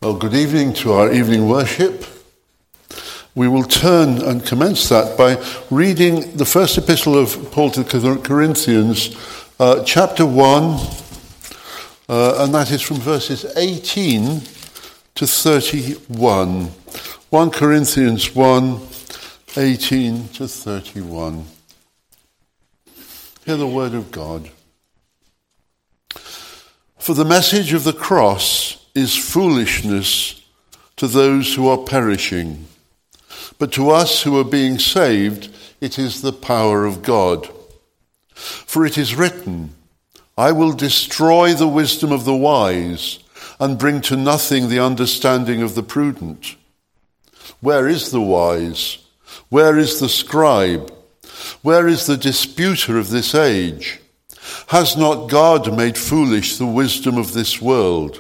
Well, good evening to our evening worship. We will turn and commence that by reading the first epistle of Paul to the Corinthians, chapter 1, and that is from verses 18 to 31. 1 Corinthians 1, 18 to 31. Hear the word of God. For the message of the cross is foolishness to those who are perishing, but to us who are being saved, it is the power of God. For it is written, I will destroy the wisdom of the wise and bring to nothing the understanding of the prudent. Where is the wise? Where is the scribe? Where is the disputer of this age? Has not God made foolish the wisdom of this world?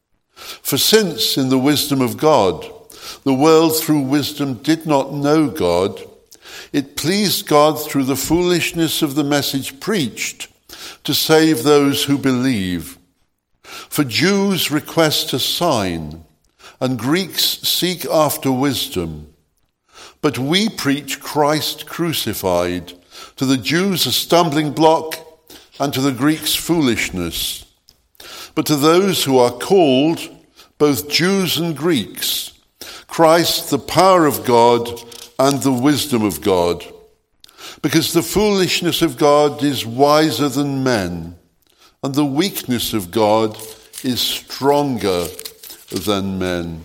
For since in the wisdom of God, the world through wisdom did not know God, it pleased God through the foolishness of the message preached to save those who believe. For Jews request a sign, and Greeks seek after wisdom. But we preach Christ crucified, to the Jews a stumbling block, and to the Greeks foolishness. But to those who are called, both Jews and Greeks, Christ the power of God and the wisdom of God. Because the foolishness of God is wiser than men, and the weakness of God is stronger than men.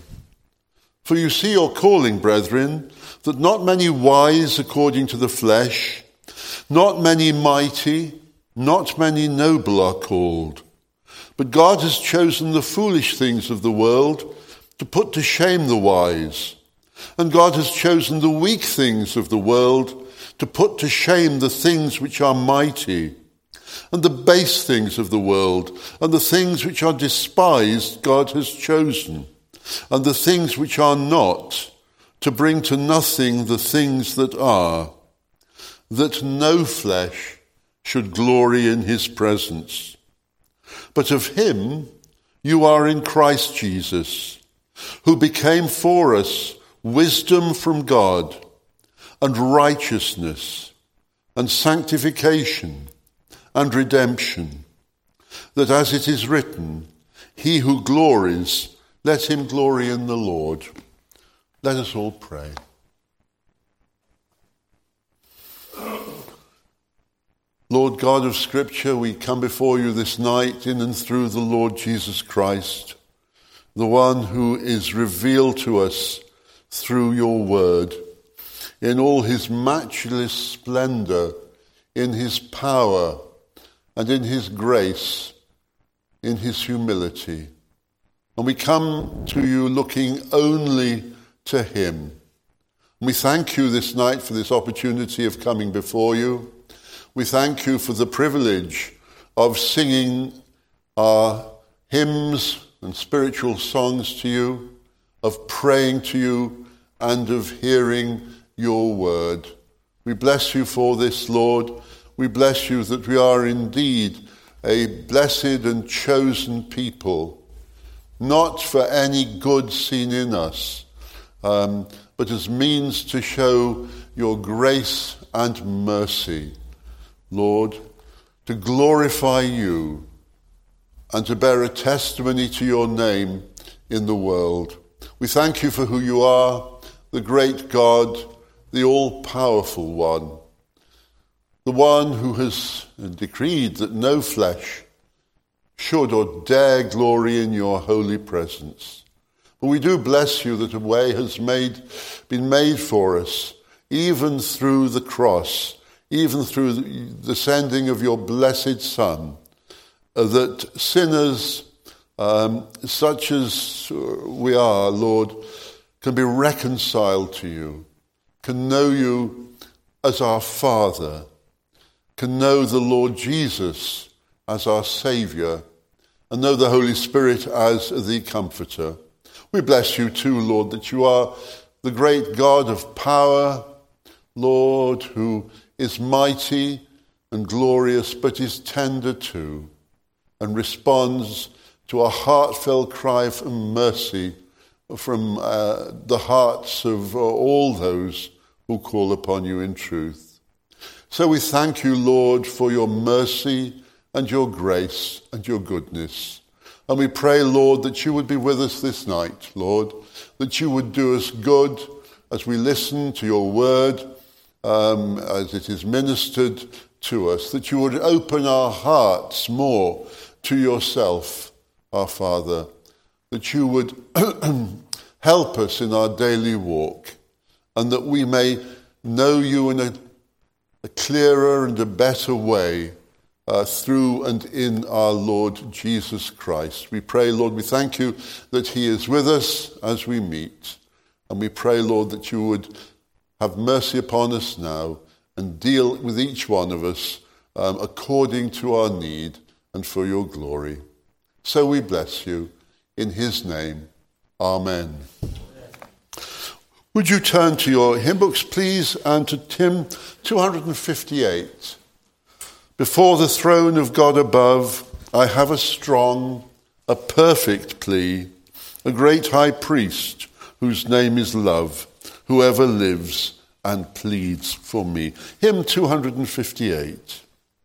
For you see your calling, brethren, that not many wise according to the flesh, not many mighty, not many noble are called. But God has chosen the foolish things of the world to put to shame the wise. And God has chosen the weak things of the world to put to shame the things which are mighty. And the base things of the world and the things which are despised God has chosen. And the things which are not, to bring to nothing the things that are, that no flesh should glory in his presence. But of him you are in Christ Jesus, who became for us wisdom from God, and righteousness, and sanctification, and redemption, that as it is written, he who glories, let him glory in the Lord. Let us all pray. Lord God of Scripture, we come before you this night in and through the Lord Jesus Christ, the one who is revealed to us through your word, in all his matchless splendor, in his power, and in his grace, in his humility. And we come to you looking only to him. We thank you this night for this opportunity of coming before you. We thank you for the privilege of singing our hymns and spiritual songs to you, of praying to you, and of hearing your word. We bless you for this, Lord. We bless you that we are indeed a blessed and chosen people, not for any good seen in us, but as means to show your grace and mercy. Lord, to glorify you and to bear a testimony to your name in the world. We thank you for who you are, the great God, the all-powerful one, the one who has decreed that no flesh should or dare glory in your holy presence. But we do bless you that a way has been made for us, even through the cross, even through the sending of your blessed Son, that sinners such as we are, Lord, can be reconciled to you, can know you as our Father, can know the Lord Jesus as our Saviour, and know the Holy Spirit as the Comforter. We bless you too, Lord, that you are the great God of power, Lord, who is mighty and glorious, but is tender too, and responds to a heartfelt cry for mercy from the hearts of all those who call upon you in truth. So we thank you, Lord, for your mercy and your grace and your goodness. And we pray, Lord, that you would be with us this night, Lord, that you would do us good as we listen to your word, as it is ministered to us, that you would open our hearts more to yourself, our Father, that you would help us in our daily walk, and that we may know you in a clearer and a better way through and in our Lord Jesus Christ. We pray, Lord, we thank you that he is with us as we meet. And we pray, Lord, that you would have mercy upon us now and deal with each one of us according to our need and for your glory. So we bless you in his name. Amen. Would you turn to your hymn books, please, and to hymn 258. Before the throne of God above, I have a strong, a perfect plea, a great high priest whose name is love, who ever lives and pleads for me. Hymn 258.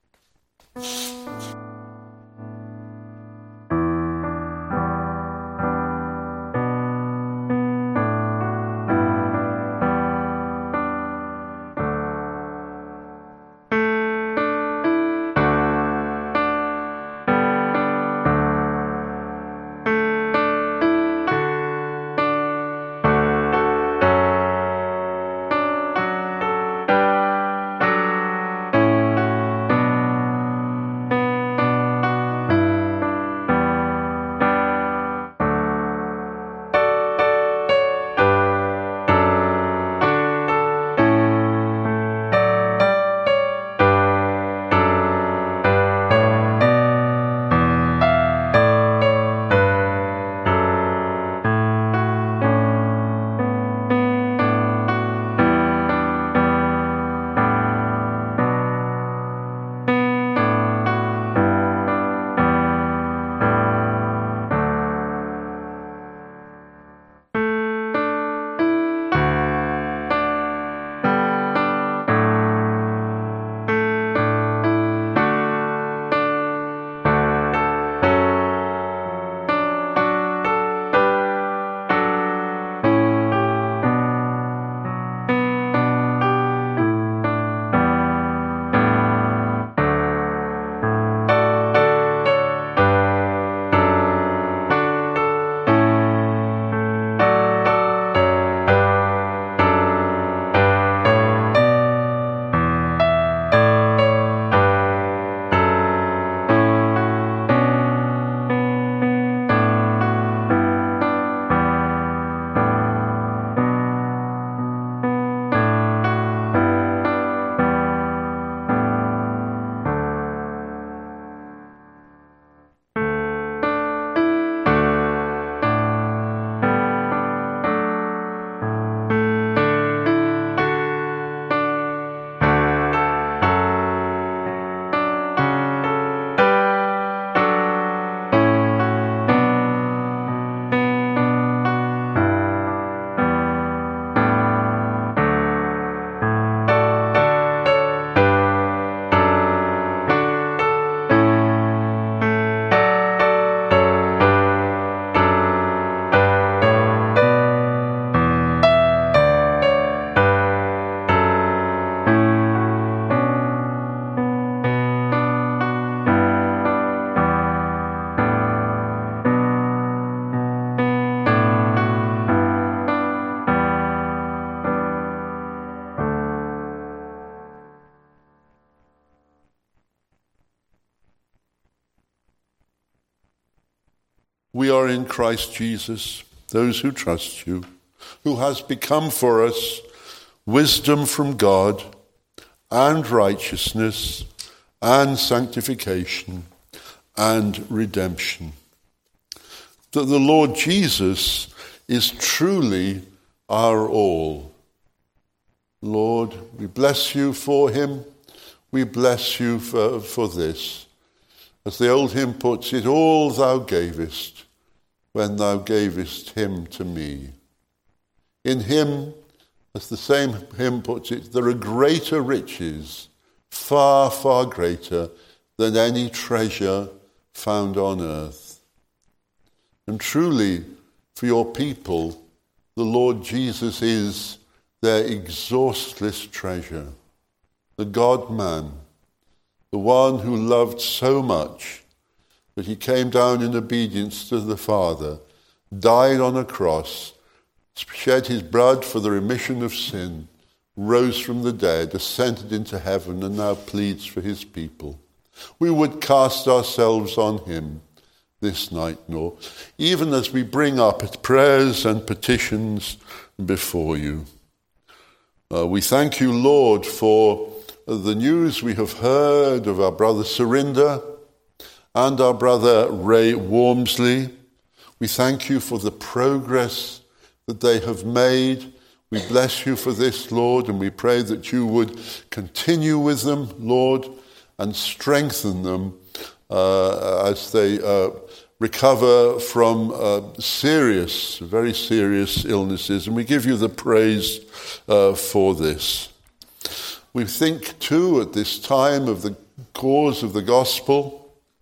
We are in Christ Jesus, those who trust you, who has become for us wisdom from God and righteousness and sanctification and redemption. That the Lord Jesus is truly our all. Lord, we bless you for him. We bless you for this. As the old hymn puts it, all thou gavest, when thou gavest him to me. In him, as the same hymn puts it, there are greater riches, far, far greater than any treasure found on earth. And truly, for your people, the Lord Jesus is their exhaustless treasure, the God-man, the one who loved so much that he came down in obedience to the Father, died on a cross, shed his blood for the remission of sin, rose from the dead, ascended into heaven, and now pleads for his people. We would cast ourselves on him this night, Lord, even as we bring our prayers and petitions before you. We thank you, Lord, for the news we have heard of our brother Surinder and our brother Ray Wormsley. We thank you for the progress that they have made. We bless you for this, Lord, and we pray that you would continue with them, Lord, and strengthen them as they recover from very serious illnesses. And we give you the praise for this. We think, too, at this time of the cause of the gospel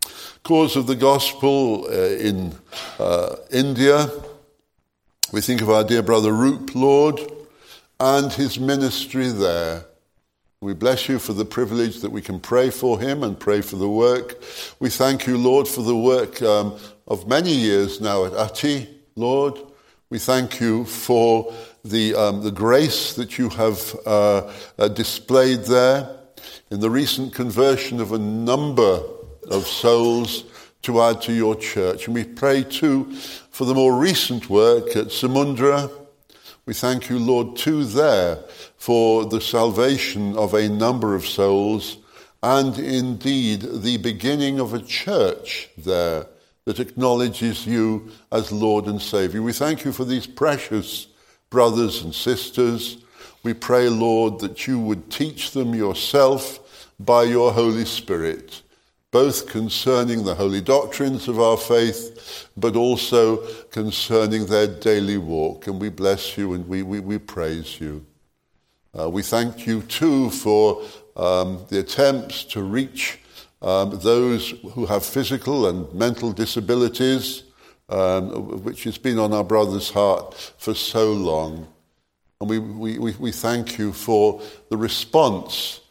in India. We think of our dear brother Roop, Lord, and his ministry there. We bless you for the privilege that we can pray for him and pray for the work. We thank you, Lord, for the work of many years now at Ati, Lord. We thank you for the grace that you have displayed there in the recent conversion of a number of souls to add to your church. And we pray too for the more recent work at Samundra. We thank you, Lord, too there for the salvation of a number of souls and indeed the beginning of a church there that acknowledges you as Lord and Saviour. We thank you for these precious brothers and sisters. We pray, Lord, that you would teach them yourself by your Holy Spirit, both concerning the holy doctrines of our faith, but also concerning their daily walk. And we bless you and we praise you. We thank you too for the attempts to reach those who have physical and mental disabilities, which has been on our brother's heart for so long. And we thank you for the response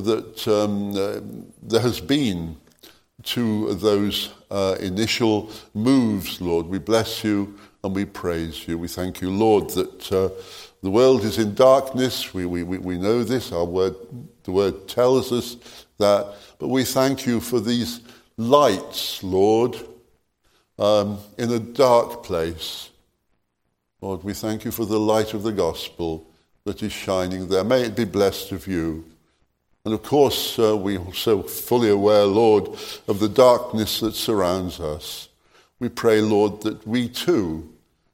that there has been to those initial moves, Lord. We bless you and we praise you. We thank you, Lord, that the world is in darkness. We know this. The word tells us that. But we thank you for these lights, Lord, in a dark place. Lord, we thank you for the light of the gospel that is shining there. May it be blessed of you. And of course, we are so fully aware, Lord, of the darkness that surrounds us. We pray, Lord, that we too,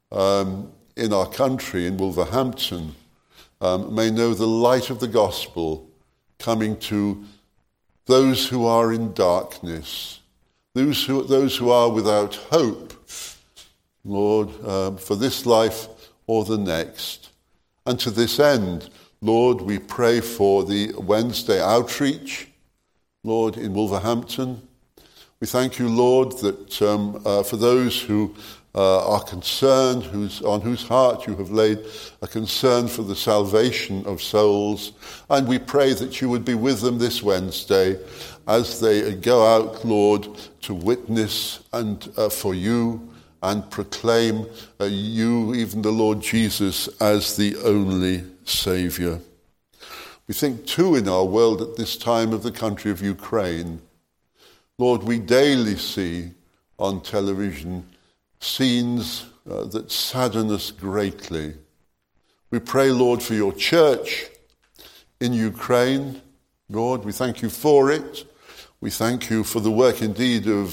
in our country, in Wolverhampton, may know the light of the gospel coming to those who are in darkness, those who are without hope, Lord, for this life or the next. And to this end, Lord, we pray for the Wednesday outreach, Lord, in Wolverhampton. We thank you, Lord, that for those who are concerned, on whose heart you have laid a concern for the salvation of souls, and we pray that you would be with them this Wednesday as they go out, Lord, to witness and for you and proclaim you, even the Lord Jesus, as the only Saviour. We think too in our world at this time of the country of Ukraine. Lord, we daily see on television scenes that sadden us greatly. We pray, Lord, for your church in Ukraine. Lord, we thank you for it. We thank you for the work indeed of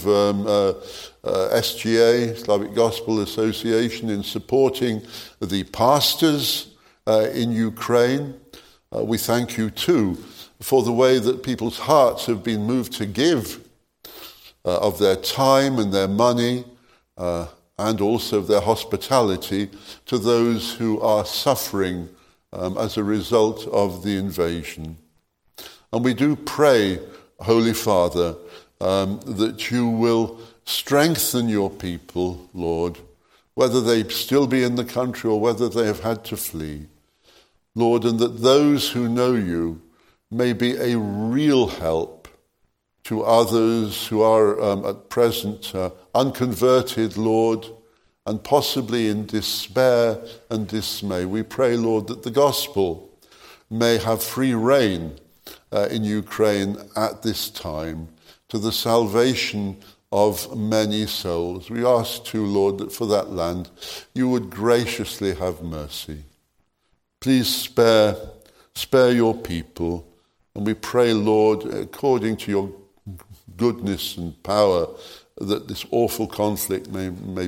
SGA, Slavic Gospel Association, in supporting the pastors in Ukraine. We thank you too for the way that people's hearts have been moved to give of their time and their money and also their hospitality to those who are suffering as a result of the invasion. And we do pray, Holy Father, that you will strengthen your people, Lord, whether they still be in the country or whether they have had to flee. Lord, and that those who know you may be a real help to others who are at present unconverted, Lord, and possibly in despair and dismay. We pray, Lord, that the gospel may have free rein in Ukraine at this time to the salvation of many souls. We ask too, Lord, that for that land you would graciously have mercy. Please spare your people, and we pray, Lord, according to your goodness and power, that this awful conflict may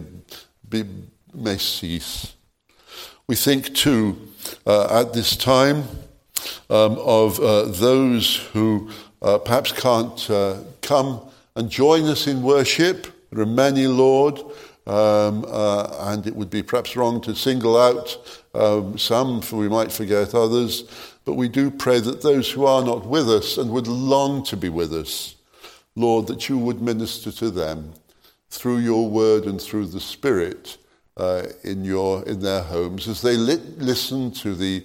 cease. We think too at this time of those who perhaps can't come and join us in worship. There are many, Lord, and it would be perhaps wrong to single out some, for we might forget others. But we do pray that those who are not with us and would long to be with us, Lord, that you would minister to them through your word and through the Spirit in their homes as they listen to the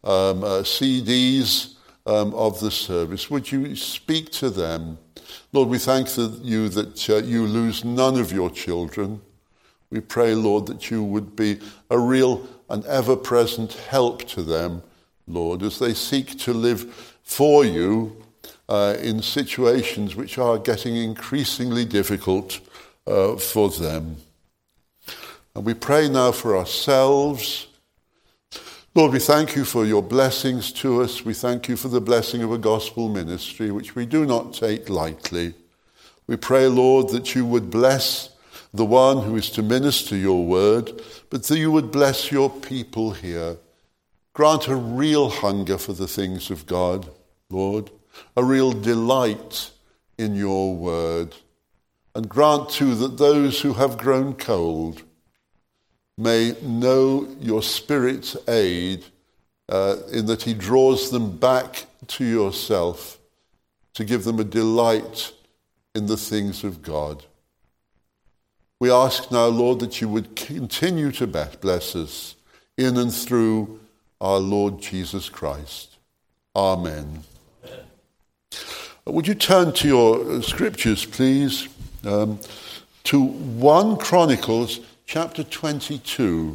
CDs of the service. Would you speak to them? Lord, we thank you that you lose none of your children. We pray, Lord, that you would be a real and ever-present help to them, Lord, as they seek to live for you in situations which are getting increasingly difficult for them. And we pray now for ourselves. Lord, we thank you for your blessings to us. We thank you for the blessing of a gospel ministry, which we do not take lightly. We pray, Lord, that you would bless the one who is to minister your word, but that you would bless your people here. Grant a real hunger for the things of God, Lord, a real delight in your word. And grant too that those who have grown cold may know your Spirit's aid in that he draws them back to yourself to give them a delight in the things of God. We ask now, Lord, that you would continue to bless us in and through our Lord Jesus Christ. Amen. Would you turn to your scriptures, please, to 1 Chronicles chapter 22.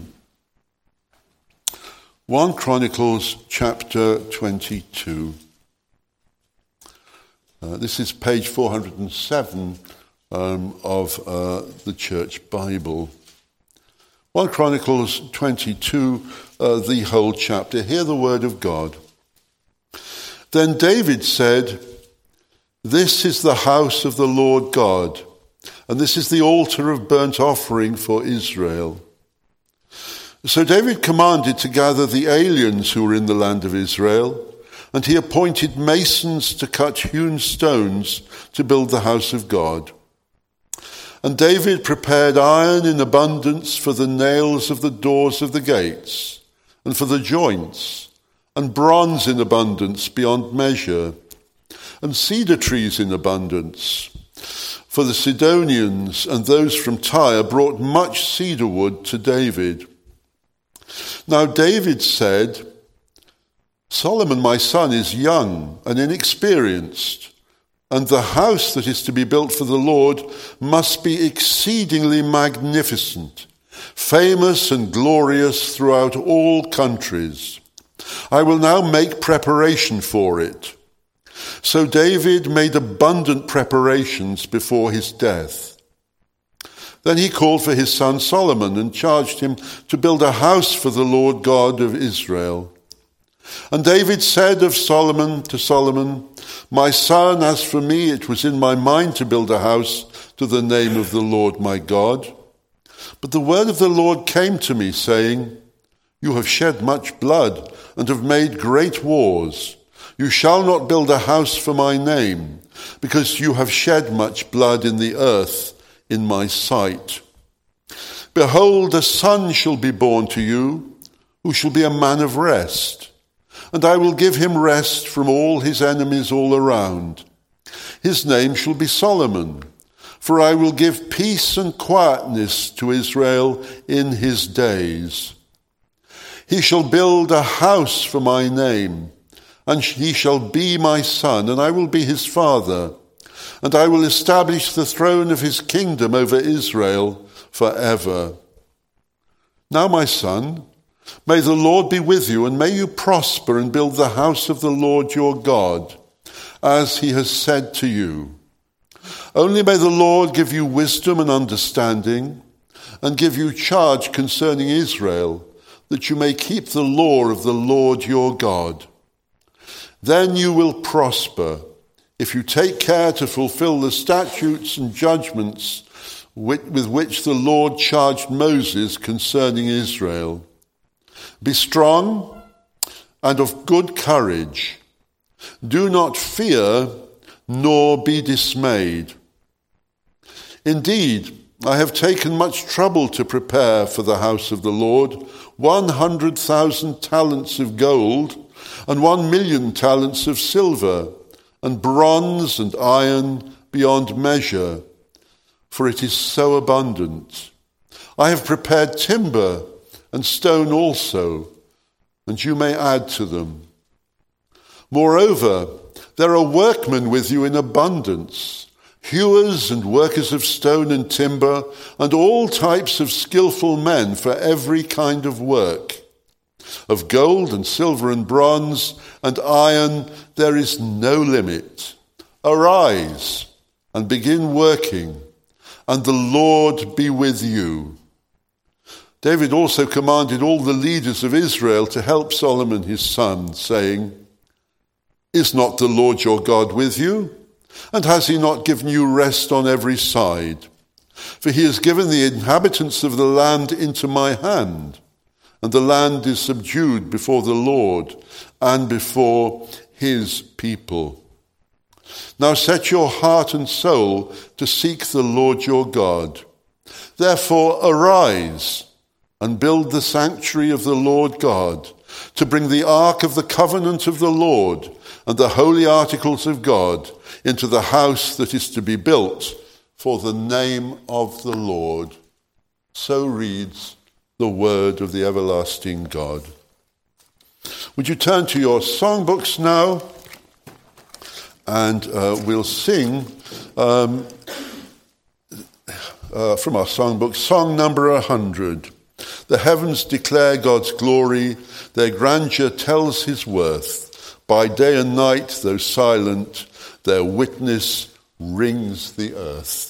1 Chronicles chapter 22. This is page 407 of the Church Bible. 1 Chronicles 22, the whole chapter. Hear the word of God. Then David said, "This is the house of the Lord God, and this is the altar of burnt offering for Israel." So David commanded to gather the aliens who were in the land of Israel, and he appointed masons to cut hewn stones to build the house of God. And David prepared iron in abundance for the nails of the doors of the gates, and for the joints, and bronze in abundance beyond measure, and cedar trees in abundance. For the Sidonians and those from Tyre brought much cedar wood to David. Now David said, "Solomon my son is young and inexperienced, and the house that is to be built for the Lord must be exceedingly magnificent, famous and glorious throughout all countries. I will now make preparation for it." So David made abundant preparations before his death. Then he called for his son Solomon and charged him to build a house for the Lord God of Israel. And David said of Solomon to Solomon, "My son, as for me, it was in my mind to build a house to the name of the Lord my God. But the word of the Lord came to me, saying, 'You have shed much blood and have made great wars. You shall not build a house for my name, because you have shed much blood in the earth in my sight.' Behold, a son shall be born to you, who shall be a man of rest, and I will give him rest from all his enemies all around. His name shall be Solomon, for I will give peace and quietness to Israel in his days. He shall build a house for my name, and he shall be my son, and I will be his father, and I will establish the throne of his kingdom over Israel forever. Now, my son, may the Lord be with you, and may you prosper and build the house of the Lord your God, as he has said to you. Only may the Lord give you wisdom and understanding, and give you charge concerning Israel, that you may keep the law of the Lord your God. Then you will prosper, if you take care to fulfill the statutes and judgments with which the Lord charged Moses concerning Israel. Be strong and of good courage. Do not fear, nor be dismayed. Indeed, I have taken much trouble to prepare for the house of the Lord 100,000 talents of gold and 1,000,000 talents of silver, and bronze and iron beyond measure, for it is so abundant. I have prepared timber and stone also, and you may add to them. Moreover, there are workmen with you in abundance, hewers and workers of stone and timber, and all types of skillful men for every kind of work. Of gold and silver and bronze and iron there is no limit. Arise and begin working, and the Lord be with you. David also commanded all the leaders of Israel to help Solomon his son, saying, Is not the Lord your God with you? And has he not given you rest on every side? For he has given the inhabitants of the land into my hand, and the land is subdued before the Lord and before his people. Now set your heart and soul to seek the Lord your God. Therefore arise and build the sanctuary of the Lord God, to bring the ark of the covenant of the Lord and the holy articles of God into the house that is to be built for the name of the Lord. So reads the word of the everlasting God. Would you turn to your songbooks now, and we'll sing from our songbook, song number 100. The heavens declare God's glory, their grandeur tells his worth. By day and night, though silent, their witness rings the earth.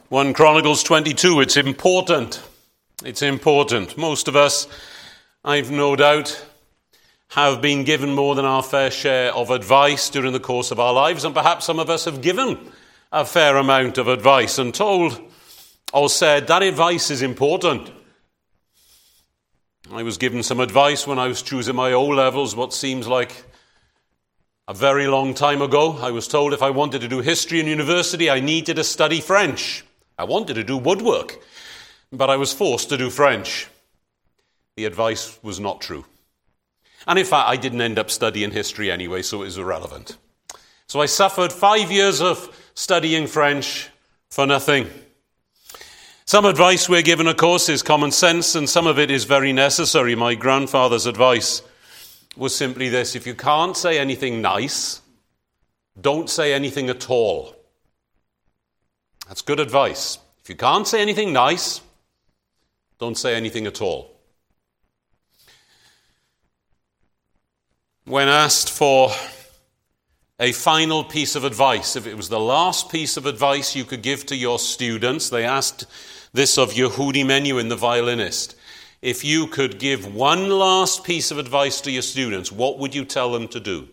1 Chronicles 22, it's important. It's important. Most of us, I've no doubt, have been given more than our fair share of advice during the course of our lives, and perhaps some of us have given a fair amount of advice and told or said that advice is important. I was given some advice when I was choosing my O-levels, what seems like a very long time ago. I was told if I wanted to do history in university, I needed to study French. I wanted to do woodwork, but I was forced to do French. The advice was not true. And in fact, I didn't end up studying history anyway, so it was irrelevant. So I suffered 5 years of studying French for nothing. Some advice we're given, of course, is common sense, and some of it is very necessary. My grandfather's advice was simply this: if you can't say anything nice, don't say anything at all. That's good advice. If you can't say anything nice, don't say anything at all. When asked for a final piece of advice, if it was the last piece of advice you could give to your students, they asked this of Yehudi Menuhin, the violinist. If you could give one last piece of advice to your students, what would you tell them to do?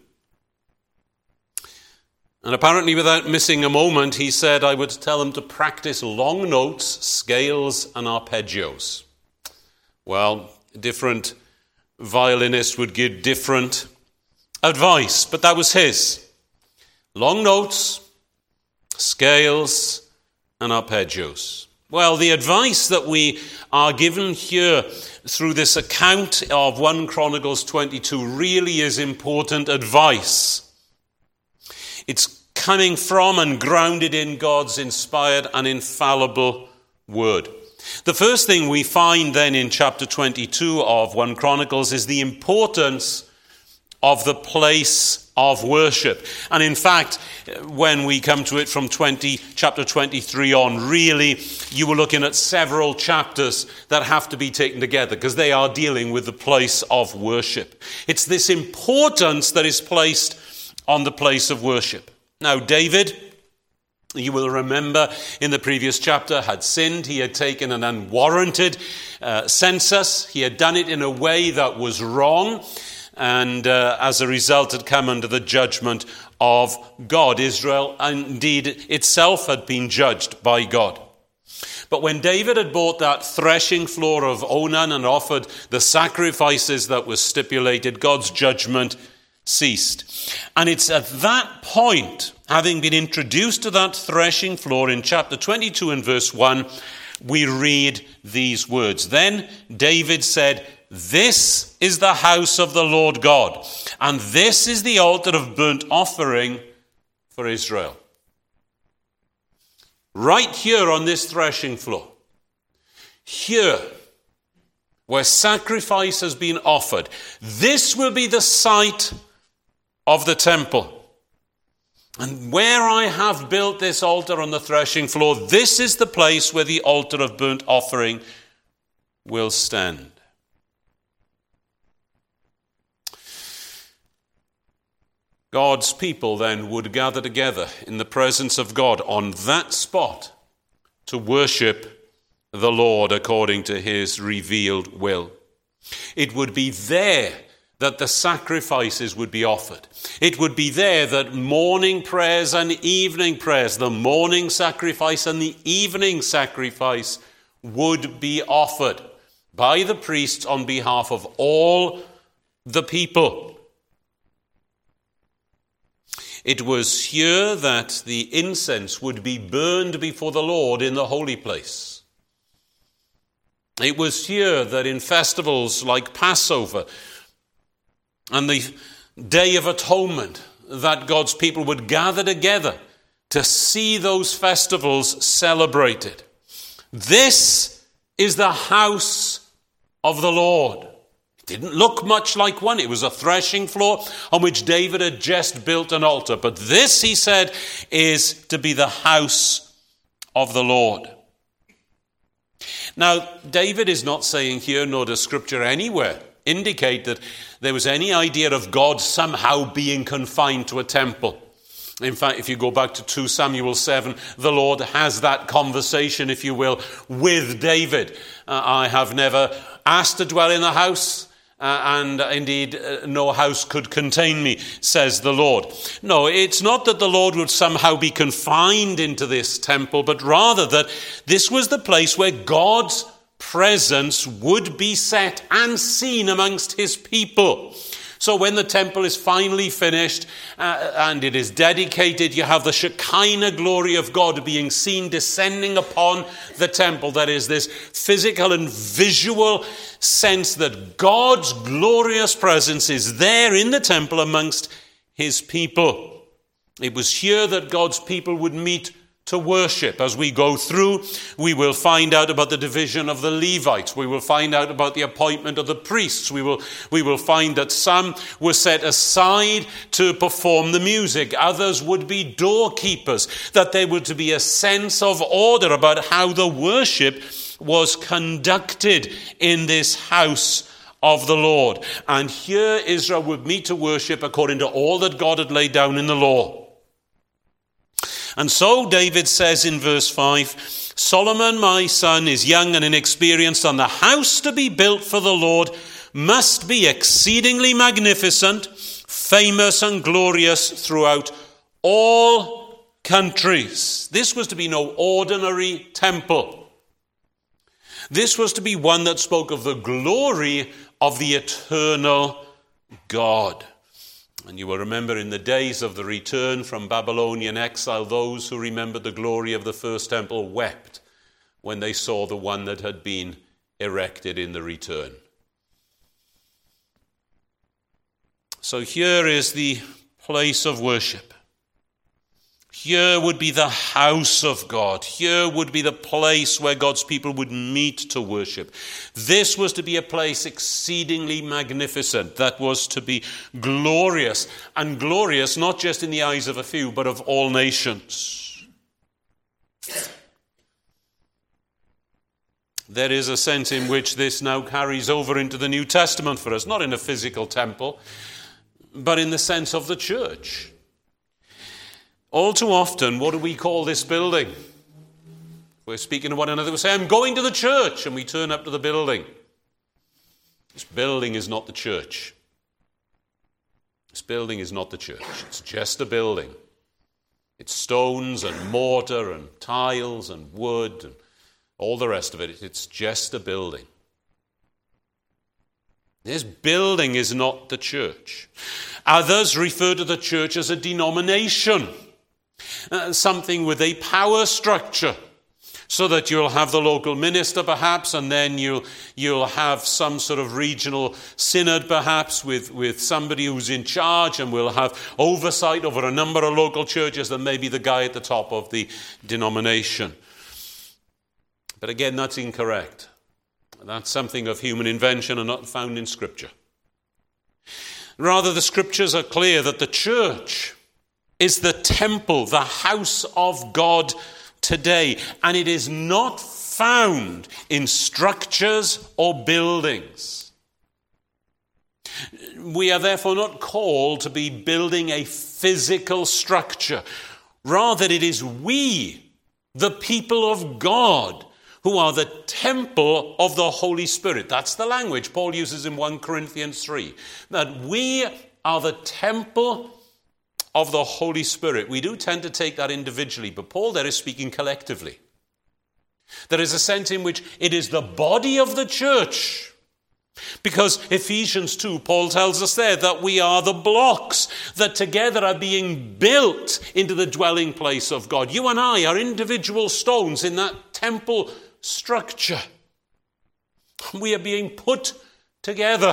And apparently without missing a moment, he said, I would tell them to practice long notes, scales, and arpeggios. Well, different violinists would give different advice, but that was his. Long notes, scales, and arpeggios. Well, the advice that we are given here through this account of 1 Chronicles 22 really is important advice. It's coming from and grounded in God's inspired and infallible word. The first thing we find then in chapter 22 of 1 Chronicles is the importance of the place of worship. And in fact, when we come to it from chapter 23 on, really, you were looking at several chapters that have to be taken together because they are dealing with the place of worship. It's this importance that is placed on the place of worship. Now, David, you will remember in the previous chapter, had sinned. He had taken an unwarranted census. He had done it in a way that was wrong, and as a result had come under the judgment of God. Israel, indeed, itself had been judged by God. But when David had bought that threshing floor of Onan and offered the sacrifices that were stipulated, God's judgment ceased. And it's at that point, having been introduced to that threshing floor in chapter 22 and verse 1, we read these words. Then David said, "This is the house of the Lord God, and this is the altar of burnt offering for Israel." Right here on this threshing floor, here where sacrifice has been offered, this will be the site of the temple. And where I have built this altar on the threshing floor, this is the place where the altar of burnt offering will stand. God's people then would gather together in the presence of God on that spot to worship the Lord according to his revealed will. It would be there that the sacrifices would be offered. It would be there that morning prayers and evening prayers, the morning sacrifice and the evening sacrifice, would be offered by the priests on behalf of all the people. It was here that the incense would be burned before the Lord in the holy place. It was here that in festivals like Passover and the Day of Atonement, that God's people would gather together to see those festivals celebrated. This is the house of the Lord. It didn't look much like one. It was a threshing floor on which David had just built an altar. But this, he said, is to be the house of the Lord. Now, David is not saying here, nor does Scripture anywhere indicate that there was any idea of God somehow being confined to a temple. In fact, if you go back to 2 Samuel 7, the Lord has that conversation, if you will, with David. I have never asked to dwell in a house, and indeed no house could contain me, says the Lord. No, it's not that the Lord would somehow be confined into this temple, but rather that this was the place where God's presence would be set and seen amongst his people. So when the temple is finally finished and it is dedicated, you have the Shekinah glory of God being seen descending upon the temple. That is this physical and visual sense that God's glorious presence is there in the temple amongst his people. It was here that God's people would meet to worship. As we go through, we will find out about the division of the Levites. We will find out about the appointment of the priests. We will find that some were set aside to perform the music. Others would be doorkeepers, that there would to be a sense of order about how the worship was conducted in this house of the Lord. And here Israel would meet to worship according to all that God had laid down in the law. And so David says in verse 5, Solomon, my son, is young and inexperienced, and the house to be built for the Lord must be exceedingly magnificent, famous and glorious throughout all countries. This was to be no ordinary temple. This was to be one that spoke of the glory of the eternal God. And you will remember in the days of the return from Babylonian exile, those who remembered the glory of the first temple wept when they saw the one that had been erected in the return. So here is the place of worship. Here would be the house of God. Here would be the place where God's people would meet to worship. This was to be a place exceedingly magnificent, that was to be glorious, and glorious not just in the eyes of a few, but of all nations. There is a sense in which this now carries over into the New Testament for us, not in a physical temple, but in the sense of the church. All too often, what do we call this building? We're speaking to one another, we say, I'm going to the church, and we turn up to the building. This building is not the church. This building is not the church. It's just a building. It's stones and mortar and tiles and wood and all the rest of it. It's just a building. This building is not the church. Others refer to the church as a denomination. Something with a power structure, so that you'll have the local minister perhaps, and then you'll have some sort of regional synod perhaps with somebody who's in charge and will have oversight over a number of local churches, and maybe the guy at the top of the denomination. But again, that's incorrect. That's something of human invention and not found in Scripture. Rather, the Scriptures are clear that the church is the temple, the house of God today. And it is not found in structures or buildings. We are therefore not called to be building a physical structure. Rather, it is we, the people of God, who are the temple of the Holy Spirit. That's the language Paul uses in 1 Corinthians 3. That we are the temple of the Holy Spirit. We do tend to take that individually, but Paul there is speaking collectively. There is a sense in which it is the body of the church. Because Ephesians 2, Paul tells us there that we are the blocks that together are being built into the dwelling place of God. You and I are individual stones in that temple structure. We are being put together.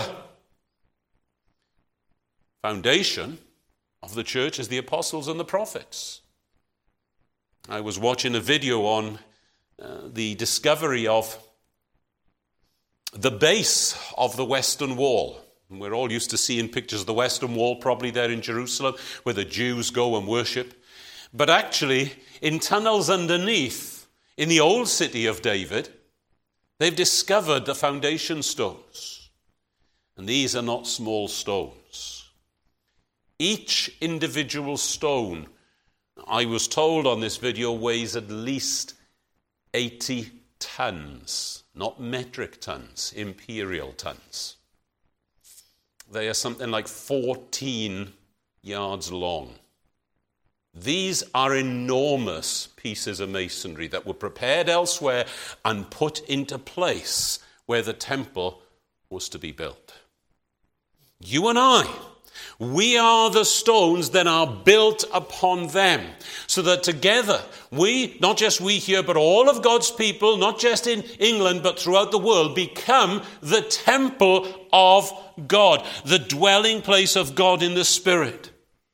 Foundation of the church is the apostles and the prophets. I was watching a video on the discovery of the base of the Western Wall. And we're all used to seeing pictures of the Western Wall, probably there in Jerusalem, where the Jews go and worship. But actually, in tunnels underneath, in the old city of David, they've discovered the foundation stones. And these are not small stones. Each individual stone I was told on this video, weighs at least 80 tons, not metric tons, imperial tons. They are something like 14 yards long. These are enormous pieces of masonry that were prepared elsewhere and put into place where the temple was to be built. You and I, we are the stones that are built upon them, so that together we, not just we here, but all of God's people, not just in England, but throughout the world, become the temple of God, the dwelling place of God in the Spirit.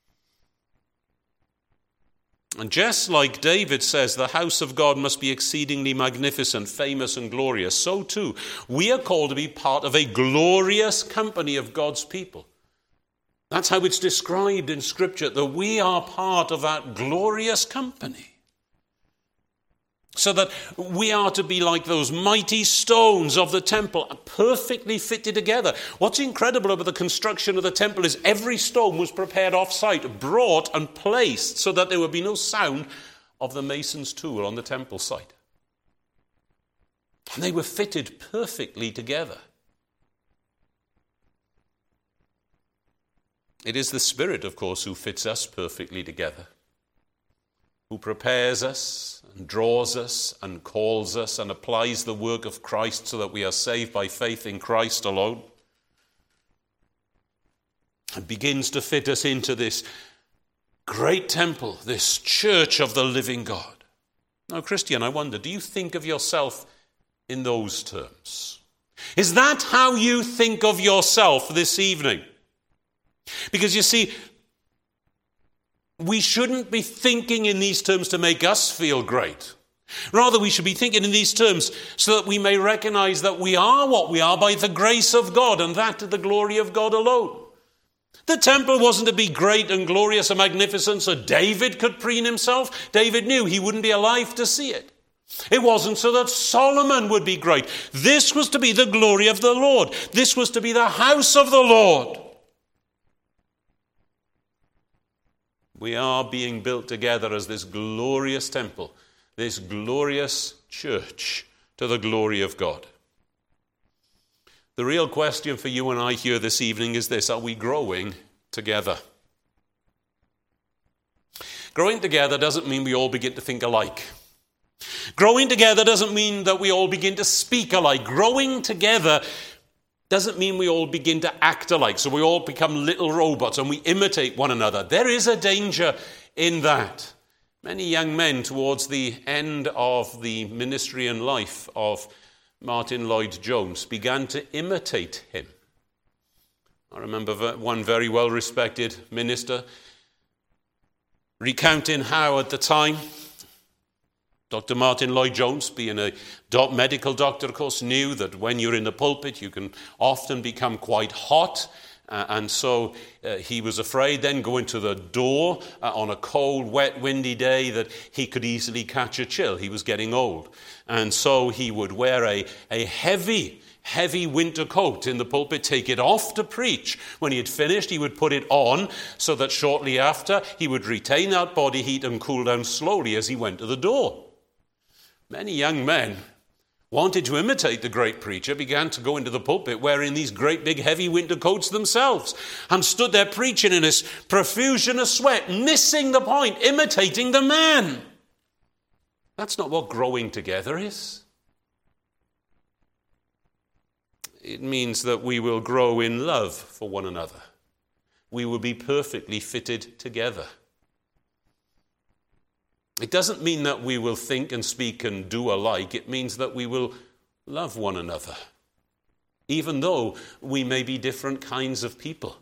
And just like David says, the house of God must be exceedingly magnificent, famous and glorious, so too, we are called to be part of a glorious company of God's people. That's how it's described in Scripture, that we are part of that glorious company. So that we are to be like those mighty stones of the temple, perfectly fitted together. What's incredible about the construction of the temple is every stone was prepared off-site, brought and placed so that there would be no sound of the mason's tool on the temple site. And they were fitted perfectly together. It is the Spirit, of course, who fits us perfectly together, who prepares us and draws us and calls us and applies the work of Christ so that we are saved by faith in Christ alone, and begins to fit us into this great temple, this church of the living God. Now, Christian, I wonder, do you think of yourself in those terms? Is that how you think of yourself this evening? Because you see, we shouldn't be thinking in these terms to make us feel great. Rather, we should be thinking in these terms so that we may recognize that we are what we are by the grace of God, and that to the glory of God alone. The temple wasn't to be great and glorious and magnificent so David could preen himself. David knew he wouldn't be alive to see it. It wasn't so that Solomon would be great. This was to be the glory of the Lord. This was to be the house of the Lord. We are being built together as this glorious temple, this glorious church to the glory of God. The real question for you and I here this evening is this: are we growing together? Growing together doesn't mean we all begin to think alike. Growing together doesn't mean that we all begin to speak alike. Growing together doesn't mean we all begin to act alike, so we all become little robots and we imitate one another. There is a danger in that. Many young men towards the end of the ministry and life of Martin Lloyd-Jones began to imitate him. I remember one very well-respected minister recounting how at the time Dr. Martin Lloyd-Jones, being a medical doctor, of course, knew that when you're in the pulpit, you can often become quite hot. And so he was afraid then going to the door on a cold, wet, windy day that he could easily catch a chill. He was getting old. And so he would wear a heavy winter coat in the pulpit, take it off to preach. When he had finished, he would put it on so that shortly after he would retain that body heat and cool down slowly as he went to the door. Many young men wanted to imitate the great preacher, began to go into the pulpit wearing these great big heavy winter coats themselves, and stood there preaching in this profusion of sweat, missing the point, imitating the man. That's not what growing together is. It means that we will grow in love for one another. We will be perfectly fitted together. It doesn't mean that we will think and speak and do alike. It means that we will love one another, even though we may be different kinds of people.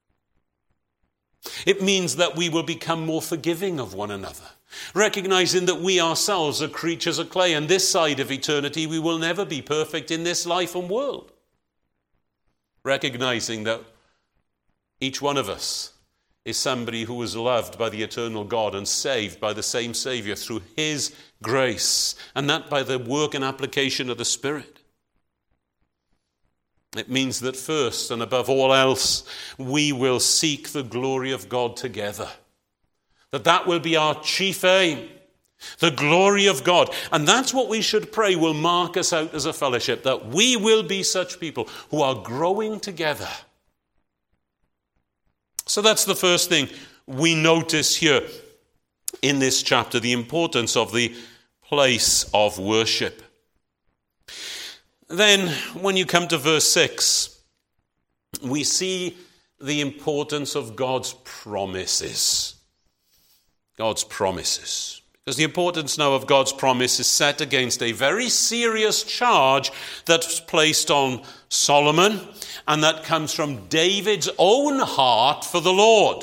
It means that we will become more forgiving of one another, recognizing that we ourselves are creatures of clay, and this side of eternity we will never be perfect in this life and world. Recognizing that each one of us is somebody who was loved by the eternal God and saved by the same Savior through his grace, and that by the work and application of the Spirit. It means that first and above all else, we will seek the glory of God together. That will be our chief aim, the glory of God. And that's what we should pray will mark us out as a fellowship, that we will be such people who are growing together. So that's the first thing we notice here in this chapter, the importance of the place of worship. Then, when you come to verse 6, we see the importance of God's promises. God's promises. Because the importance now of God's promise is set against a very serious charge that's placed on Solomon, and that comes from David's own heart for the Lord.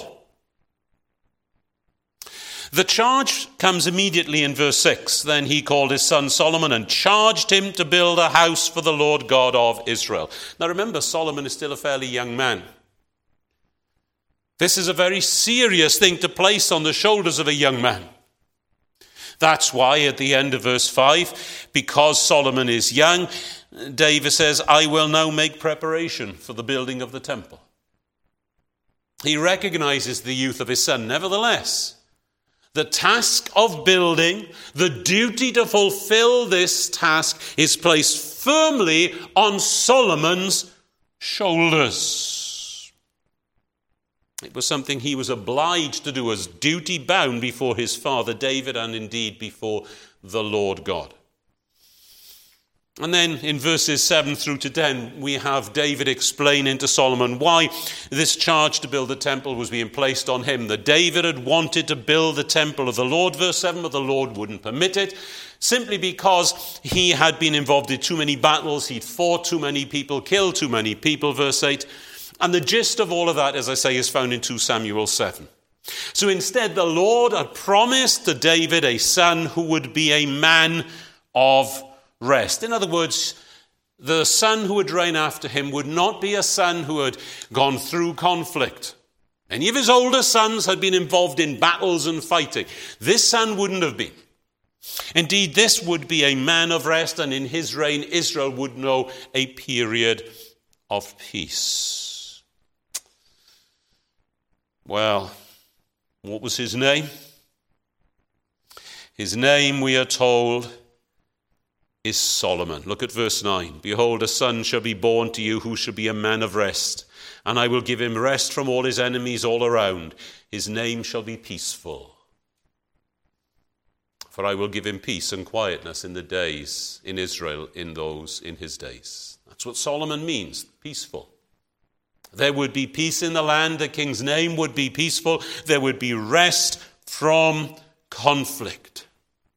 The charge comes immediately in verse 6. Then he called his son Solomon and charged him to build a house for the Lord God of Israel. Now remember, Solomon is still a fairly young man. This is a very serious thing to place on the shoulders of a young man. That's why at the end of verse 5, because Solomon is young, David says, I will now make preparation for the building of the temple. He recognizes the youth of his son. Nevertheless, the task of building, the duty to fulfill this task is placed firmly on Solomon's shoulders. It was something he was obliged to do as duty bound before his father David and indeed before the Lord God. And then in verses 7 through to 10, we have David explaining to Solomon why this charge to build the temple was being placed on him. That David had wanted to build the temple of the Lord, verse 7, but the Lord wouldn't permit it, simply because he had been involved in too many battles, he'd fought too many people, killed too many people, verse 8. And the gist of all of that, as I say, is found in 2 Samuel 7. So instead, the Lord had promised to David a son who would be a man of rest. In other words, the son who would reign after him would not be a son who had gone through conflict. Any of his older sons had been involved in battles and fighting. This son wouldn't have been. Indeed, this would be a man of rest, and in his reign, Israel would know a period of peace. Well, what was his name? His name, we are told, is Solomon. Look at verse 9. Behold, a son shall be born to you who shall be a man of rest, and I will give him rest from all his enemies all around. His name shall be Peaceful. For I will give him peace and quietness in the days in Israel, in his days. That's what Solomon means, peaceful. There would be peace in the land. The king's name would be peaceful. There would be rest from conflict.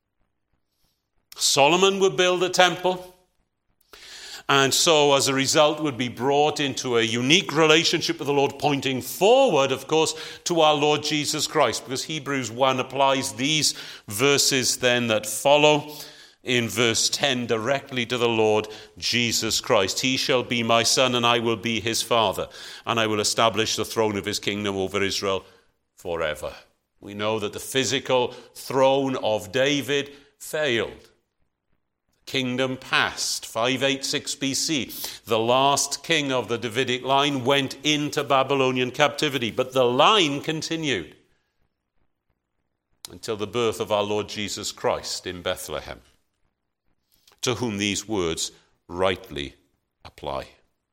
Solomon would build a temple, and so as a result would be brought into a unique relationship with the Lord, pointing forward, of course, to our Lord Jesus Christ, because Hebrews 1 applies these verses then that follow in verse 10 directly to the Lord Jesus Christ. He shall be my son, and I will be his father, and I will establish the throne of his kingdom over Israel forever. We know that the physical throne of David failed. Kingdom passed, 586 BC. The last king of the Davidic line went into Babylonian captivity, but the line continued until the birth of our Lord Jesus Christ in Bethlehem, to whom these words rightly apply.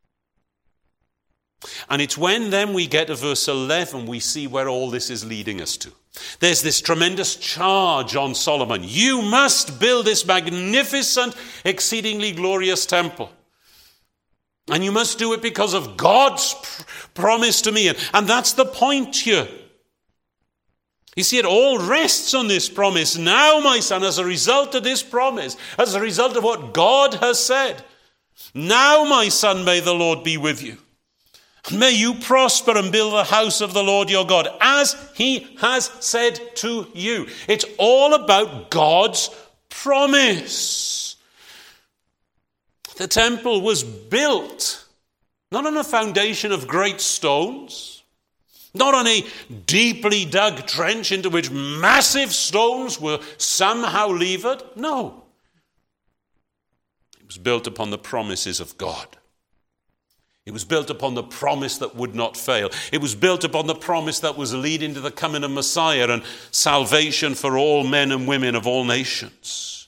And it's when then we get to verse 11 we see where all this is leading us to. There's this tremendous charge on Solomon. You must build this magnificent, exceedingly glorious temple. And you must do it because of God's promise to me. And that's the point here. You see, it all rests on this promise. Now, my son, as a result of this promise, as a result of what God has said, now, my son, may the Lord be with you. May you prosper and build the house of the Lord your God, as he has said to you. It's all about God's promise. The temple was built not on a foundation of great stones, not on a deeply dug trench into which massive stones were somehow levered. No. It was built upon the promises of God. It was built upon the promise that would not fail. It was built upon the promise that was leading to the coming of Messiah and salvation for all men and women of all nations.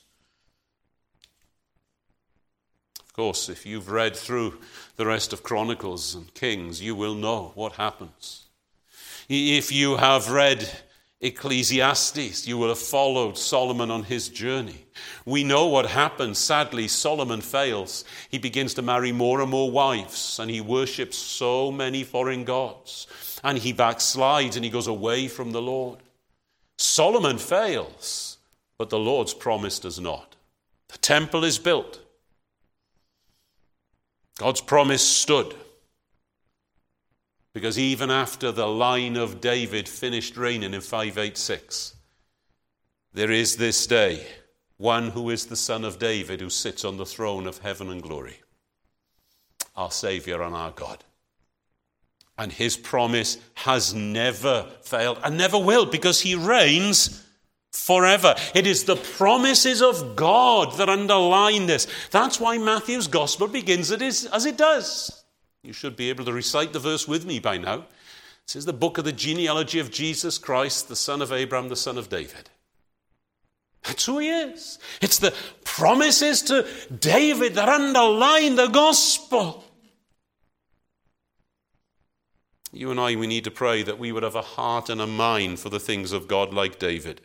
Of course, if you've read through the rest of Chronicles and Kings, you will know what happens. If you have read Ecclesiastes, you will have followed Solomon on his journey. We know what happens. Sadly, Solomon fails. He begins to marry more and more wives, and he worships so many foreign gods, and he backslides and he goes away from the Lord. Solomon fails, but the Lord's promise does not. The temple is built. God's promise stood. Because even after the line of David finished reigning in 586, there is this day one who is the son of David who sits on the throne of heaven and glory, our Savior and our God. And his promise has never failed and never will, because he reigns forever. It is the promises of God that underline this. That's why Matthew's gospel begins as it does. You should be able to recite the verse with me by now. This is the book of the genealogy of Jesus Christ, the son of Abraham, the son of David. That's who he is. It's the promises to David that underline the gospel. You and I, we need to pray that we would have a heart and a mind for the things of God like David.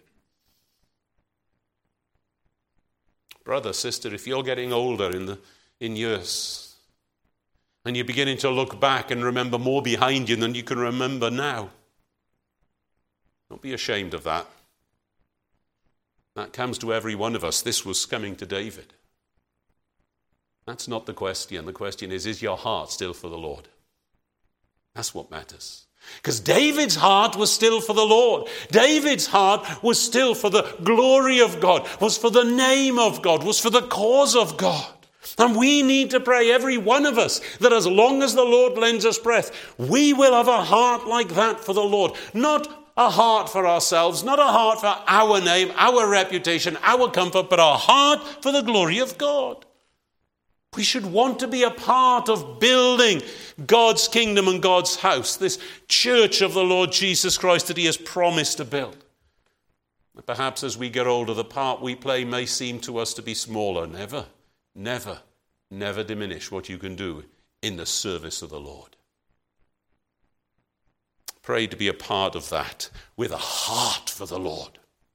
Brother, sister, if you're getting older in years, and you're beginning to look back and remember more behind you than you can remember now, don't be ashamed of that. That comes to every one of us. This was coming to David. That's not the question. The question is your heart still for the Lord? That's what matters. Because David's heart was still for the Lord. David's heart was still for the glory of God, was for the name of God, was for the cause of God. And we need to pray, every one of us, that as long as the Lord lends us breath, we will have a heart like that for the Lord. Not a heart for ourselves, not a heart for our name, our reputation, our comfort, but a heart for the glory of God. We should want to be a part of building God's kingdom and God's house, this church of the Lord Jesus Christ that he has promised to build. Perhaps as we get older, the part we play may seem to us to be smaller. Never diminish what you can do in the service of the Lord. Pray to be a part of that with a heart for the Lord.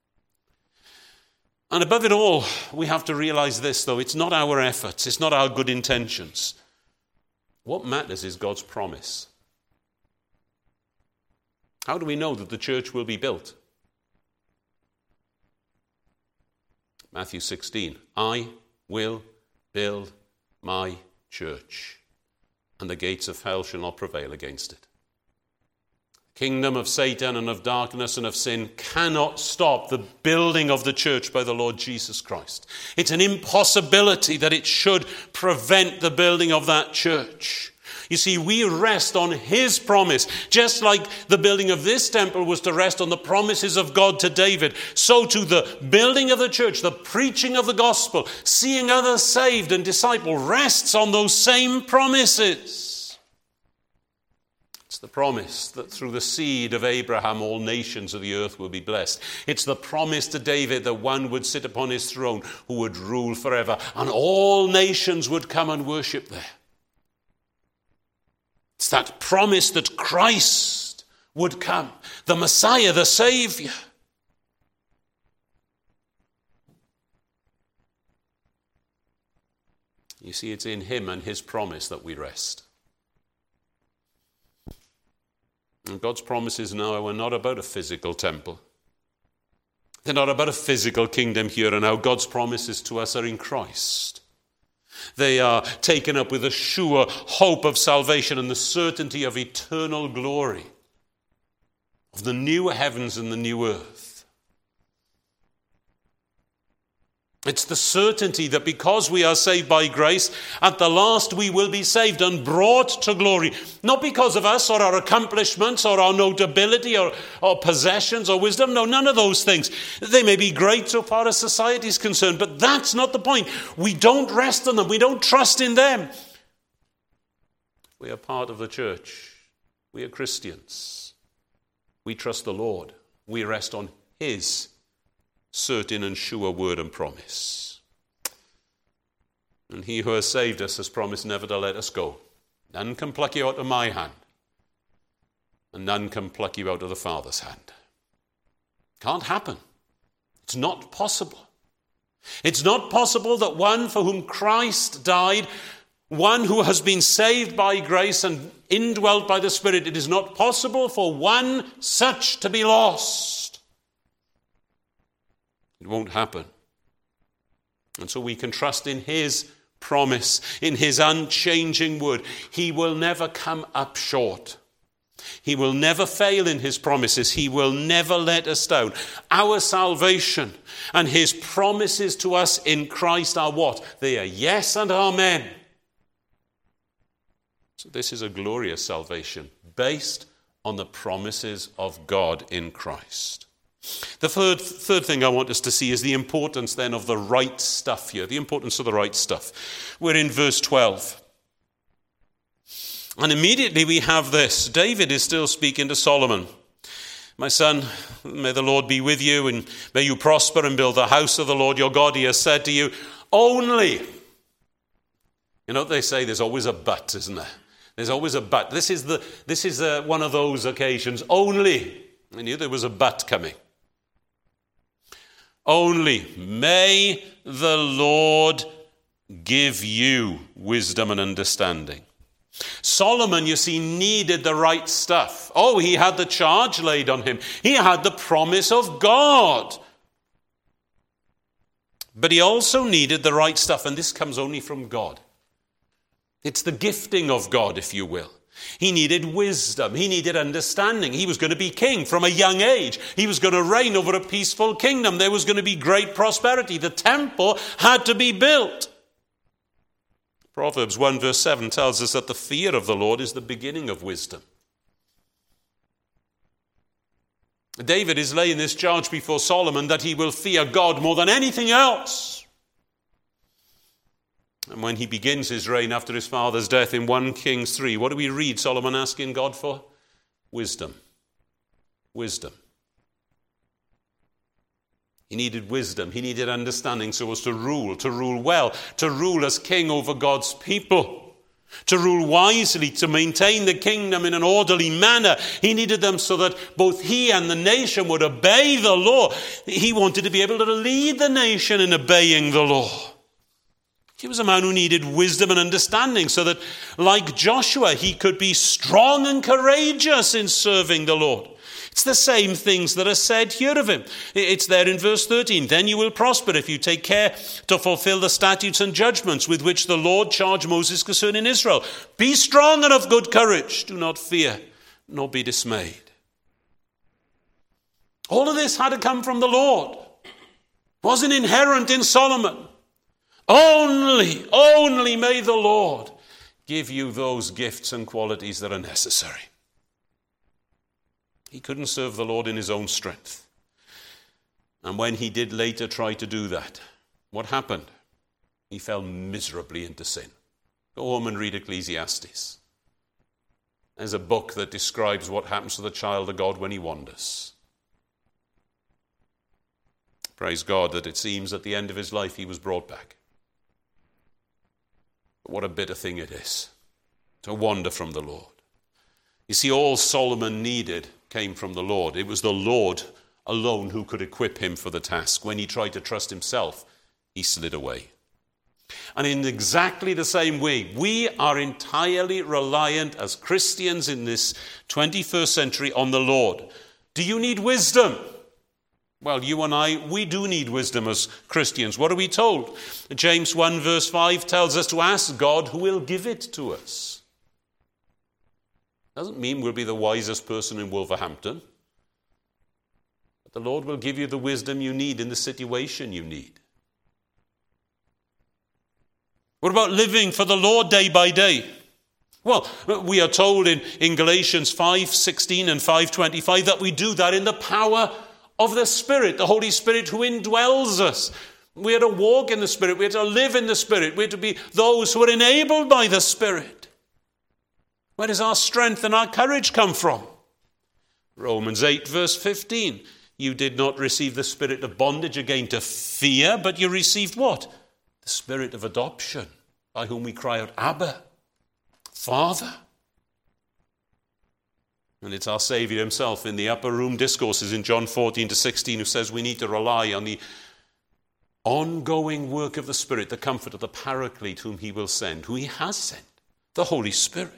And above it all, we have to realize this, though. It's not our efforts. It's not our good intentions. What matters is God's promise. How do we know that the church will be built? Matthew 16, I will build my church, and the gates of hell shall not prevail against it. The kingdom of Satan and of darkness and of sin cannot stop the building of the church by the Lord Jesus Christ. It's an impossibility that it should prevent the building of that church. You see, we rest on his promise. Just like the building of this temple was to rest on the promises of God to David, so too the building of the church, the preaching of the gospel, seeing others saved and discipled, rests on those same promises. It's the promise that through the seed of Abraham all nations of the earth will be blessed. It's the promise to David that one would sit upon his throne who would rule forever, and all nations would come and worship there. It's that promise that Christ would come, the Messiah, the Savior. You see, it's in him and his promise that we rest. And God's promises now are not about a physical temple. They're not about a physical kingdom here and now. God's promises to us are in Christ. They are taken up with a sure hope of salvation and the certainty of eternal glory, of the new heavens and the new earth. It's the certainty that because we are saved by grace, at the last we will be saved and brought to glory. Not because of us or our accomplishments or our notability or possessions or wisdom. No, none of those things. They may be great so far as society is concerned, but that's not the point. We don't rest on them. We don't trust in them. We are part of the church. We are Christians. We trust the Lord. We rest on his certain and sure word and promise. And he who has saved us has promised never to let us go. None can pluck you out of my hand, and none can pluck you out of the Father's hand. Can't happen. It's not possible. It's not possible that one for whom Christ died, one who has been saved by grace and indwelt by the Spirit, it is not possible for one such to be lost. It won't happen. And so we can trust in his promise, in his unchanging word. He will never come up short. He will never fail in his promises. He will never let us down. Our salvation and his promises to us in Christ are what? They are yes and amen. So this is a glorious salvation based on the promises of God in Christ. The third thing I want us to see is the importance then of the right stuff here, the importance of the right stuff. We're in verse 12. And immediately we have this. David is still speaking to Solomon. My son, may the Lord be with you, and may you prosper and build the house of the Lord your God. He has said to you, only. You know what they say, there's always a but, isn't there? There's always a but. This is one of those occasions. Only. I knew there was a but coming. Only may the Lord give you wisdom and understanding. Solomon, you see, needed the right stuff. Oh, he had the charge laid on him. He had the promise of God. But he also needed the right stuff, and this comes only from God. It's the gifting of God, if you will. He needed wisdom. He needed understanding. He was going to be king from a young age. He was going to reign over a peaceful kingdom. There was going to be great prosperity. The temple had to be built. Proverbs 1 verse 7 tells us that the fear of the Lord is the beginning of wisdom. David is laying this charge before Solomon that he will fear God more than anything else. And when he begins his reign after his father's death in 1 Kings 3, what do we read Solomon asking God for? Wisdom. Wisdom. He needed wisdom. He needed understanding so as to rule well, to rule as king over God's people, to rule wisely, to maintain the kingdom in an orderly manner. He needed them so that both he and the nation would obey the law. He wanted to be able to lead the nation in obeying the law. He was a man who needed wisdom and understanding so that, like Joshua, he could be strong and courageous in serving the Lord. It's the same things that are said here of him. It's there in verse 13. Then you will prosper if you take care to fulfill the statutes and judgments with which the Lord charged Moses concerning Israel. Be strong and of good courage. Do not fear, nor be dismayed. All of this had to come from the Lord. It wasn't inherent in Solomon. Only may the Lord give you those gifts and qualities that are necessary. He couldn't serve the Lord in his own strength. And when he did later try to do that, what happened? He fell miserably into sin. Go home and read Ecclesiastes. There's a book that describes what happens to the child of God when he wanders. Praise God that it seems at the end of his life he was brought back. But what a bitter thing it is to wander from the Lord. You see, all Solomon needed came from the Lord. It was the Lord alone who could equip him for the task. When he tried to trust himself, he slid away. And in exactly the same way, we are entirely reliant as Christians in this 21st century on the Lord. Do you need wisdom? Well, you and I, we do need wisdom as Christians. What are we told? James 1 verse 5 tells us to ask God who will give it to us. Doesn't mean we'll be the wisest person in Wolverhampton. But the Lord will give you the wisdom you need in the situation you need. What about living for the Lord day by day? Well, we are told in Galatians 5:16 and 5:25 that we do that in the power of the Spirit, the Holy Spirit who indwells us. We are to walk in the Spirit. We are to live in the Spirit. We are to be those who are enabled by the Spirit. Where does our strength and our courage come from? Romans 8 verse 15. You did not receive the spirit of bondage again to fear, but you received what? The spirit of adoption, by whom we cry out, Abba, Father. And it's our Saviour himself in the upper room discourses in John 14 to 16 who says we need to rely on the ongoing work of the Spirit, the Comforter, the Paraclete whom he will send, who he has sent, the Holy Spirit.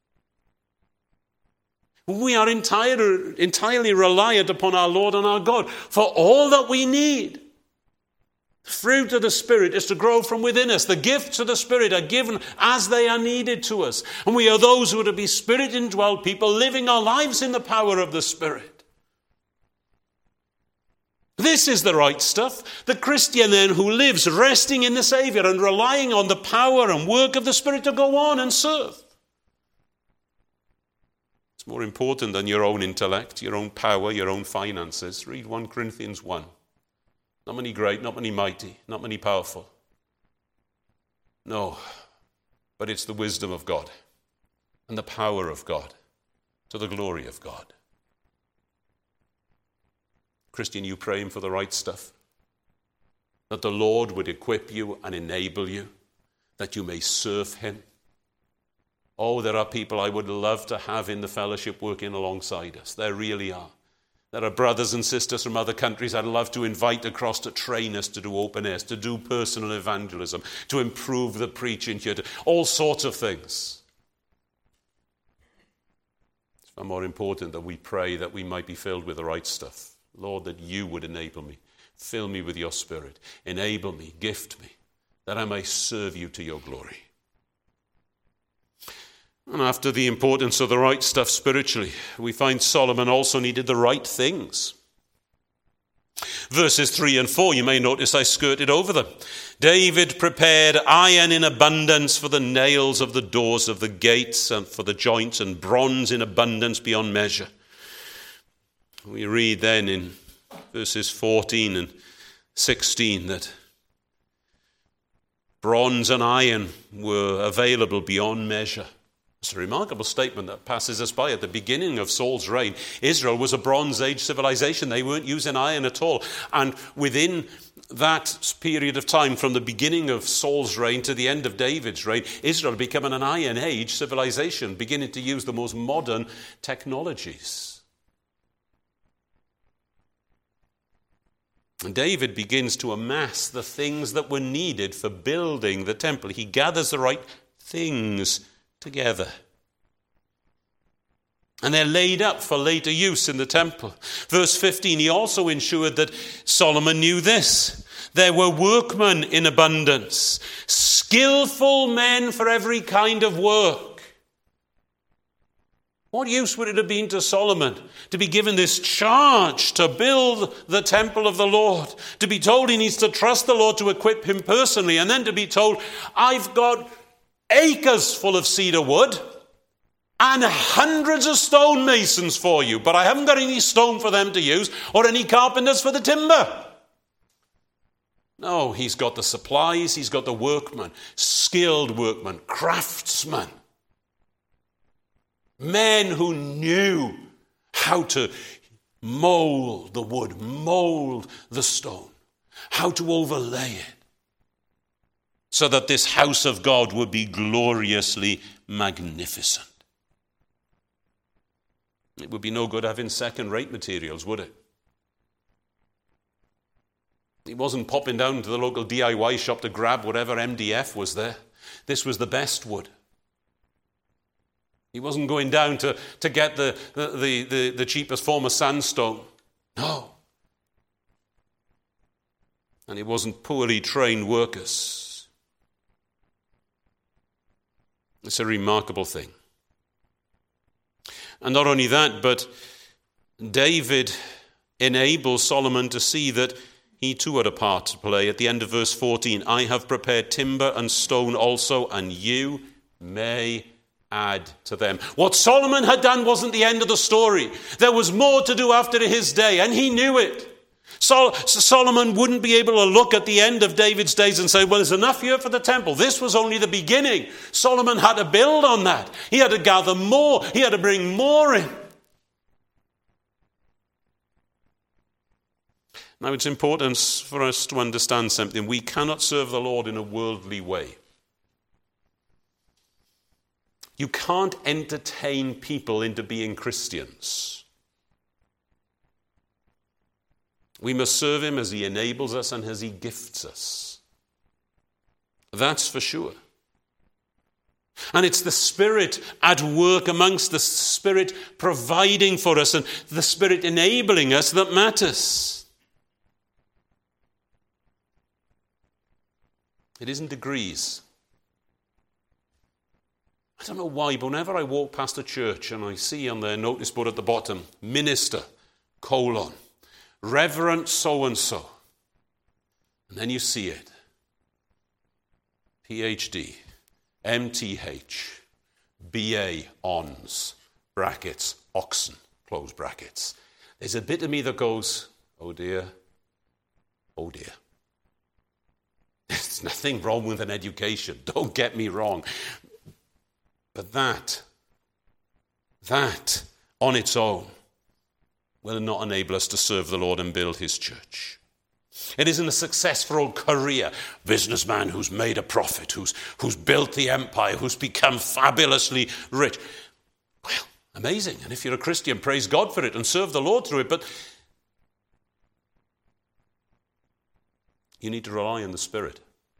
We are entirely reliant upon our Lord and our God for all that we need. The fruit of the Spirit is to grow from within us. The gifts of the Spirit are given as they are needed to us. And we are those who are to be Spirit-indwelt people living our lives in the power of the Spirit. This is the right stuff. The Christian then who lives resting in the Saviour and relying on the power and work of the Spirit to go on and serve. It's more important than your own intellect, your own power, your own finances. Read 1 Corinthians 1. Not many great, not many mighty, not many powerful. No, but it's the wisdom of God and the power of God to the glory of God. Christian, you praying for the right stuff? That the Lord would equip you and enable you, that you may serve him. Oh, there are people I would love to have in the fellowship working alongside us. There really are. There are brothers and sisters from other countries I'd love to invite across to train us to do open airs, to do personal evangelism, to improve the preaching here, to all sorts of things. It's far more important that we pray that we might be filled with the right stuff. Lord, that you would enable me. Fill me with your Spirit. Enable me, gift me, that I may serve you to your glory. And after the importance of the right stuff spiritually, we find Solomon also needed the right things. Verses 3 and 4, you may notice I skirted over them. David prepared iron in abundance for the nails of the doors of the gates and for the joints, and bronze in abundance beyond measure. We read then in verses 14 and 16 that bronze and iron were available beyond measure. It's a remarkable statement that passes us by. At the beginning of Saul's reign, Israel was a Bronze Age civilization. They weren't using iron at all. And within that period of time, from the beginning of Saul's reign to the end of David's reign, Israel became an Iron Age civilization, beginning to use the most modern technologies. And David begins to amass the things that were needed for building the temple. He gathers the right things together. And they're laid up for later use in the temple. Verse 15, he also ensured that Solomon knew this. There were workmen in abundance, skillful men for every kind of work. What use would it have been to Solomon to be given this charge to build the temple of the Lord, to be told he needs to trust the Lord to equip him personally, and then to be told, I've got acres full of cedar wood and hundreds of stonemasons for you, but I haven't got any stone for them to use or any carpenters for the timber. No, he's got the supplies, he's got the workmen, skilled workmen, craftsmen, men who knew how to mold the wood, mold the stone, how to overlay it, so that this house of God would be gloriously magnificent. It would be no good having second-rate materials, would it? He wasn't popping down to the local DIY shop to grab whatever MDF was there. This was the best wood. He wasn't going down to get the cheapest form of sandstone. No. And it wasn't poorly trained workers. It's a remarkable thing. And not only that, but David enables Solomon to see that he too had a part to play. At the end of verse 14, I have prepared timber and stone also, and you may add to them. What Solomon had done wasn't the end of the story. There was more to do after his day, and he knew it. Solomon wouldn't be able to look at the end of David's days and say, well, there's enough here for the temple. This was only the beginning. Solomon had to build on that. He had to gather more. He had to bring more in. Now, it's important for us to understand something. We cannot serve the Lord in a worldly way. You can't entertain people into being Christians. We must serve him as he enables us and as he gifts us. That's for sure. And it's the Spirit at work amongst the Spirit providing for us and the Spirit enabling us that matters. It isn't degrees. I don't know why, but whenever I walk past a church and I see on their notice board at the bottom, minister, Reverend so-and-so, and then you see it, PhD, MTH, BA, ONS, brackets, Oxon, close brackets. There's a bit of me that goes, oh dear. There's nothing wrong with an education, don't get me wrong. But that on its own will not enable us to serve the Lord and build his church. It isn't a successful career, businessman who's made a profit, who's built the empire, who's become fabulously rich. Well, amazing. And if you're a Christian, praise God for it and serve the Lord through it. But you need to rely on the Spirit.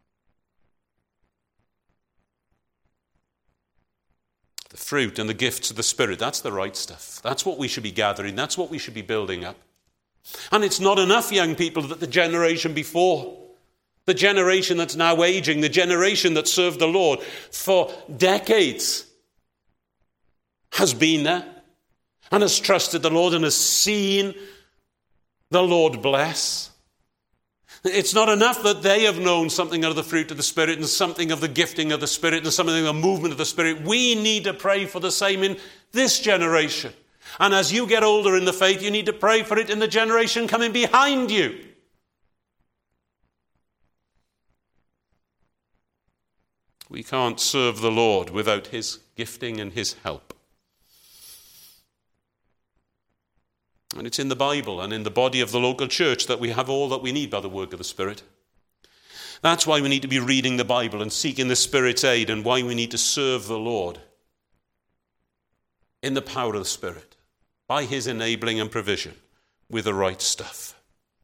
The fruit and the gifts of the Spirit, that's the right stuff. That's what we should be gathering. That's what we should be building up. And it's not enough, young people, that the generation before, the generation that's now aging, the generation that served the Lord for decades has been there and has trusted the Lord and has seen the Lord bless. It's not enough that they have known something of the fruit of the Spirit and something of the gifting of the Spirit and something of the movement of the Spirit. We need to pray for the same in this generation. And as you get older in the faith, you need to pray for it in the generation coming behind you. We can't serve the Lord without his gifting and his help. And it's in the Bible and in the body of the local church that we have all that we need by the work of the Spirit. That's why we need to be reading the Bible and seeking the Spirit's aid, and why we need to serve the Lord in the power of the Spirit, by his enabling and provision with the right stuff.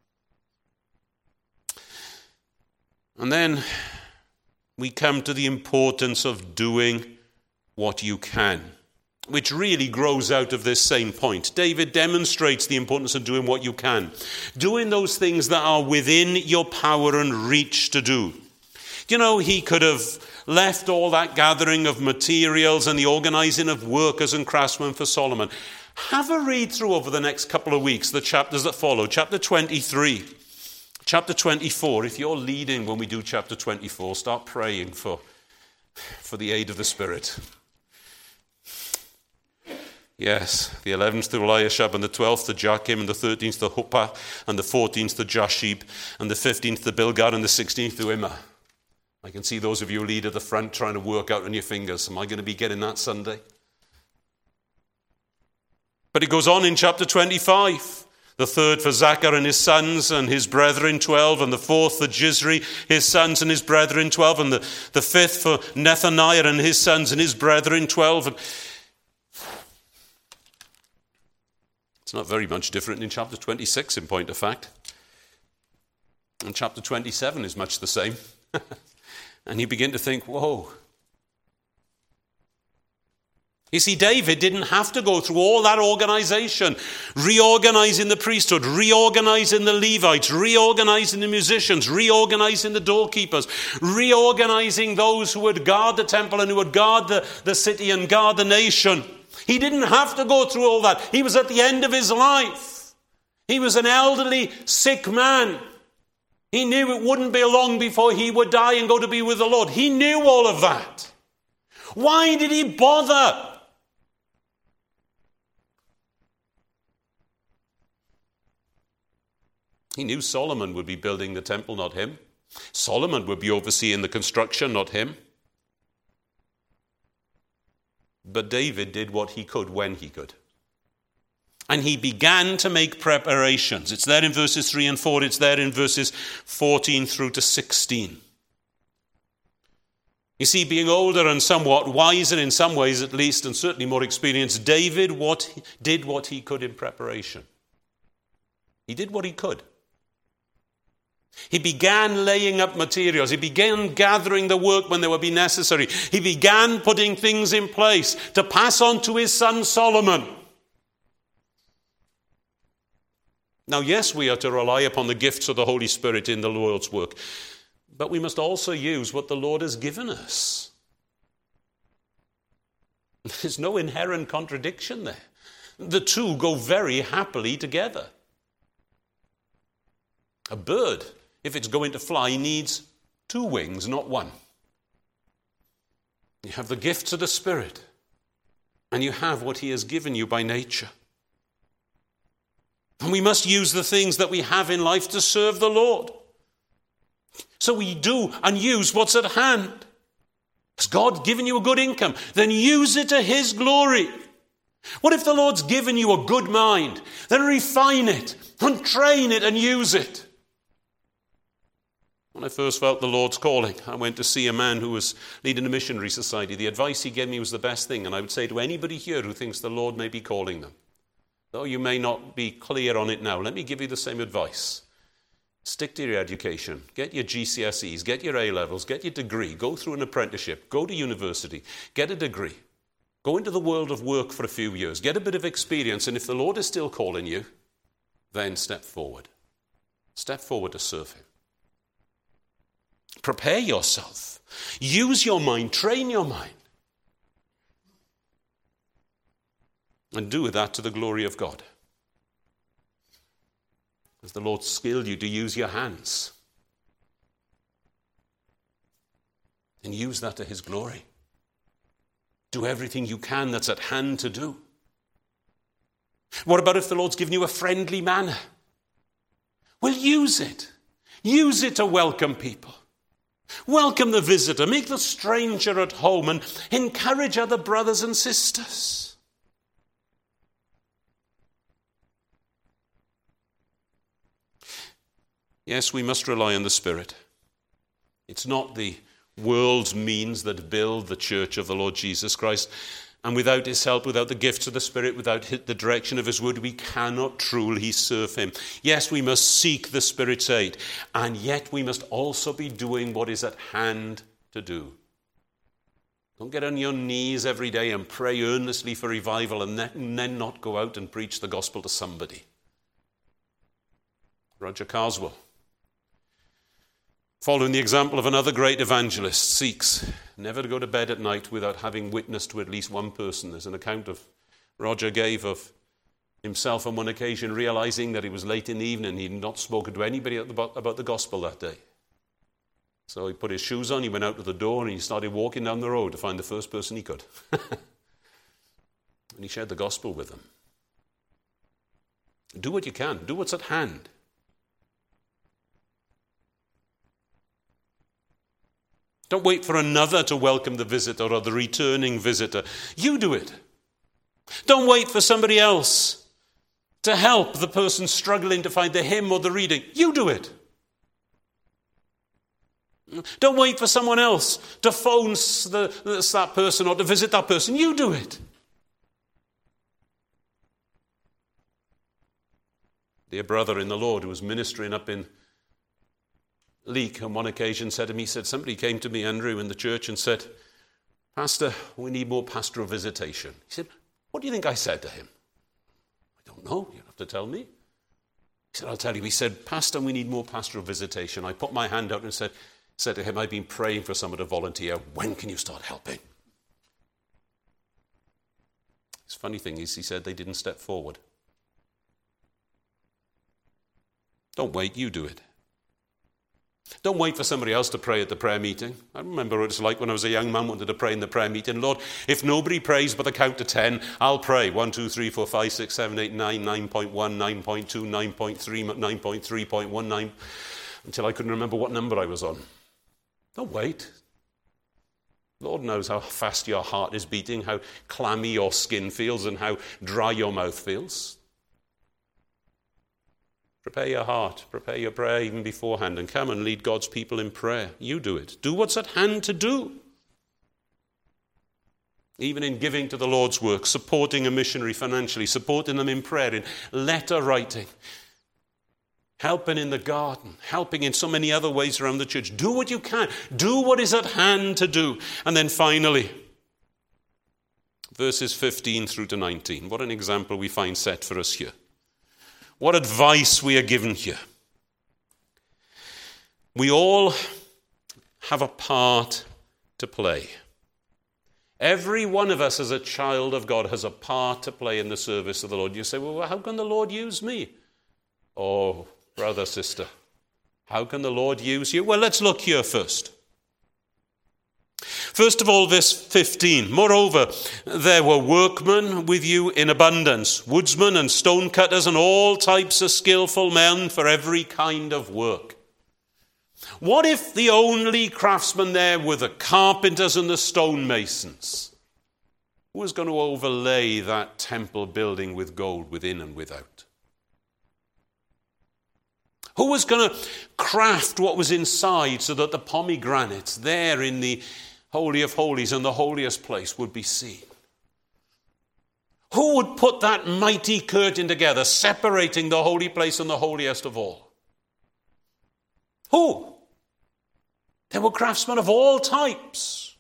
And then we come to the importance of doing what you can, which really grows out of this same point. David demonstrates the importance of doing what you can. Doing those things that are within your power and reach to do. You know, he could have left all that gathering of materials and the organizing of workers and craftsmen for Solomon. Have a read through over the next couple of weeks, the chapters that follow. Chapter 23, chapter 24. If you're leading when we do chapter 24, start praying for the aid of the Spirit. Yes, the 11th to Eliashib, and the 12th to Joachim, and the 13th to Huppah, and the 14th to Joshib, and the 15th to Bilgad, and the 16th to Immer. I can see those of you lead at the front trying to work out on your fingers. Am I going to be getting that Sunday? But it goes on in chapter 25. The 3rd for Zachar and his sons and his brethren, 12. And the 4th for Jizri, his sons and his brethren, 12. And the 5th for Nethaniah and his sons and his brethren, 12. And it's not very much different in chapter 26, in point of fact. And chapter 27 is much the same. And you begin to think, whoa. You see, David didn't have to go through all that organization, reorganizing the priesthood, reorganizing the Levites, reorganizing the musicians, reorganizing the doorkeepers, reorganizing those who would guard the temple and who would guard the city and guard the nation. He didn't have to go through all that. He was at the end of his life. He was an elderly, sick man. He knew it wouldn't be long before he would die and go to be with the Lord. He knew all of that. Why did he bother? He knew Solomon would be building the temple, not him. Solomon would be overseeing the construction, not him. But David did what he could when he could. And he began to make preparations. It's there in verses 3 and 4. It's there in verses 14 through to 16. You see, being older and somewhat wiser in some ways at least, and certainly more experienced, David did what he could in preparation. He did what he could. He began laying up materials. He began gathering the work when they would be necessary. He began putting things in place to pass on to his son Solomon. Now, yes, we are to rely upon the gifts of the Holy Spirit in the Lord's work, but we must also use what the Lord has given us. There's no inherent contradiction there. The two go very happily together. A bird, if it's going to fly, needs 2 wings, not 1. You have the gifts of the Spirit, and you have what He has given you by nature. And we must use the things that we have in life to serve the Lord. So we do and use what's at hand. Has God given you a good income? Then use it to His glory. What if the Lord's given you a good mind? Then refine it and train it and use it. When I first felt the Lord's calling, I went to see a man who was leading a missionary society. The advice he gave me was the best thing, and I would say to anybody here who thinks the Lord may be calling them, though you may not be clear on it now, let me give you the same advice. Stick to your education. Get your GCSEs, get your A-levels, get your degree, go through an apprenticeship, go to university, get a degree. Go into the world of work for a few years, get a bit of experience, and if the Lord is still calling you, then step forward. Step forward to serve Him. Prepare yourself. Use your mind. Train your mind. And do that to the glory of God. As the Lord skilled you to use your hands. And use that to His glory. Do everything you can that's at hand to do. What about if the Lord's given you a friendly manner? Well, use it. Use it to welcome people. Welcome the visitor. Make the stranger at home and encourage other brothers and sisters. Yes, we must rely on the Spirit. It's not the world's means that build the church of the Lord Jesus Christ. And without His help, without the gifts of the Spirit, without the direction of His word, we cannot truly serve Him. Yes, we must seek the Spirit's aid. And yet we must also be doing what is at hand to do. Don't get on your knees every day and pray earnestly for revival and then not go out and preach the gospel to somebody. Roger Carswell, following the example of another great evangelist, seeks never to go to bed at night without having witnessed to at least one person. There's an account of Roger gave of himself on one occasion realizing that it was late in the evening. He had not spoken to anybody about the gospel that day. So he put his shoes on, he went out to the door, and he started walking down the road to find the first person he could. And he shared the gospel with them. Do what you can. Do what's at hand. Don't wait for another to welcome the visitor or the returning visitor. You do it. Don't wait for somebody else to help the person struggling to find the hymn or the reading. You do it. Don't wait for someone else to phone that person or to visit that person. You do it. Dear brother in the Lord who was ministering up in Leek on one occasion said to me, somebody came to me, Andrew, in the church and said, Pastor, we need more pastoral visitation. He said, what do you think I said to him? I don't know. You have to tell me. He said, I'll tell you. He said, Pastor, we need more pastoral visitation. I put my hand out and said to him, I've been praying for someone to volunteer. When can you start helping? His funny thing is, he said they didn't step forward. Don't wait, you do it. Don't wait for somebody else to pray at the prayer meeting. I remember what it's like when I was a young man, wanted to pray in the prayer meeting. Lord, if nobody prays but the count to 10, I'll pray. 1, 2, 3, 4, 5, 6, 7, 8, 9, 9.1, 9.2, 9.3, 9.3.19, until I couldn't remember what number I was on. Don't wait. Lord knows how fast your heart is beating, how clammy your skin feels, and how dry your mouth feels. Prepare your heart, prepare your prayer even beforehand, and come and lead God's people in prayer. You do it. Do what's at hand to do. Even in giving to the Lord's work, supporting a missionary financially, supporting them in prayer, in letter writing, helping in the garden, helping in so many other ways around the church. Do what you can. Do what is at hand to do. And then finally, verses 15 through to 19. What an example we find set for us here. What advice we are given here. We all have a part to play. Every one of us as a child of God has a part to play in the service of the Lord. You say, well, how can the Lord use me? Oh, brother, sister, how can the Lord use you? Well, let's look here first. First of all, verse 15. Moreover, there were workmen with you in abundance, woodsmen and stone cutters and all types of skillful men for every kind of work. What if the only craftsmen there were the carpenters and the stonemasons? Who was going to overlay that temple building with gold within and without? Who was going to craft what was inside so that the pomegranates there in the Holy of Holies and the holiest place would be seen? Who would put that mighty curtain together, separating the holy place and the holiest of all? Who? There were craftsmen of all types.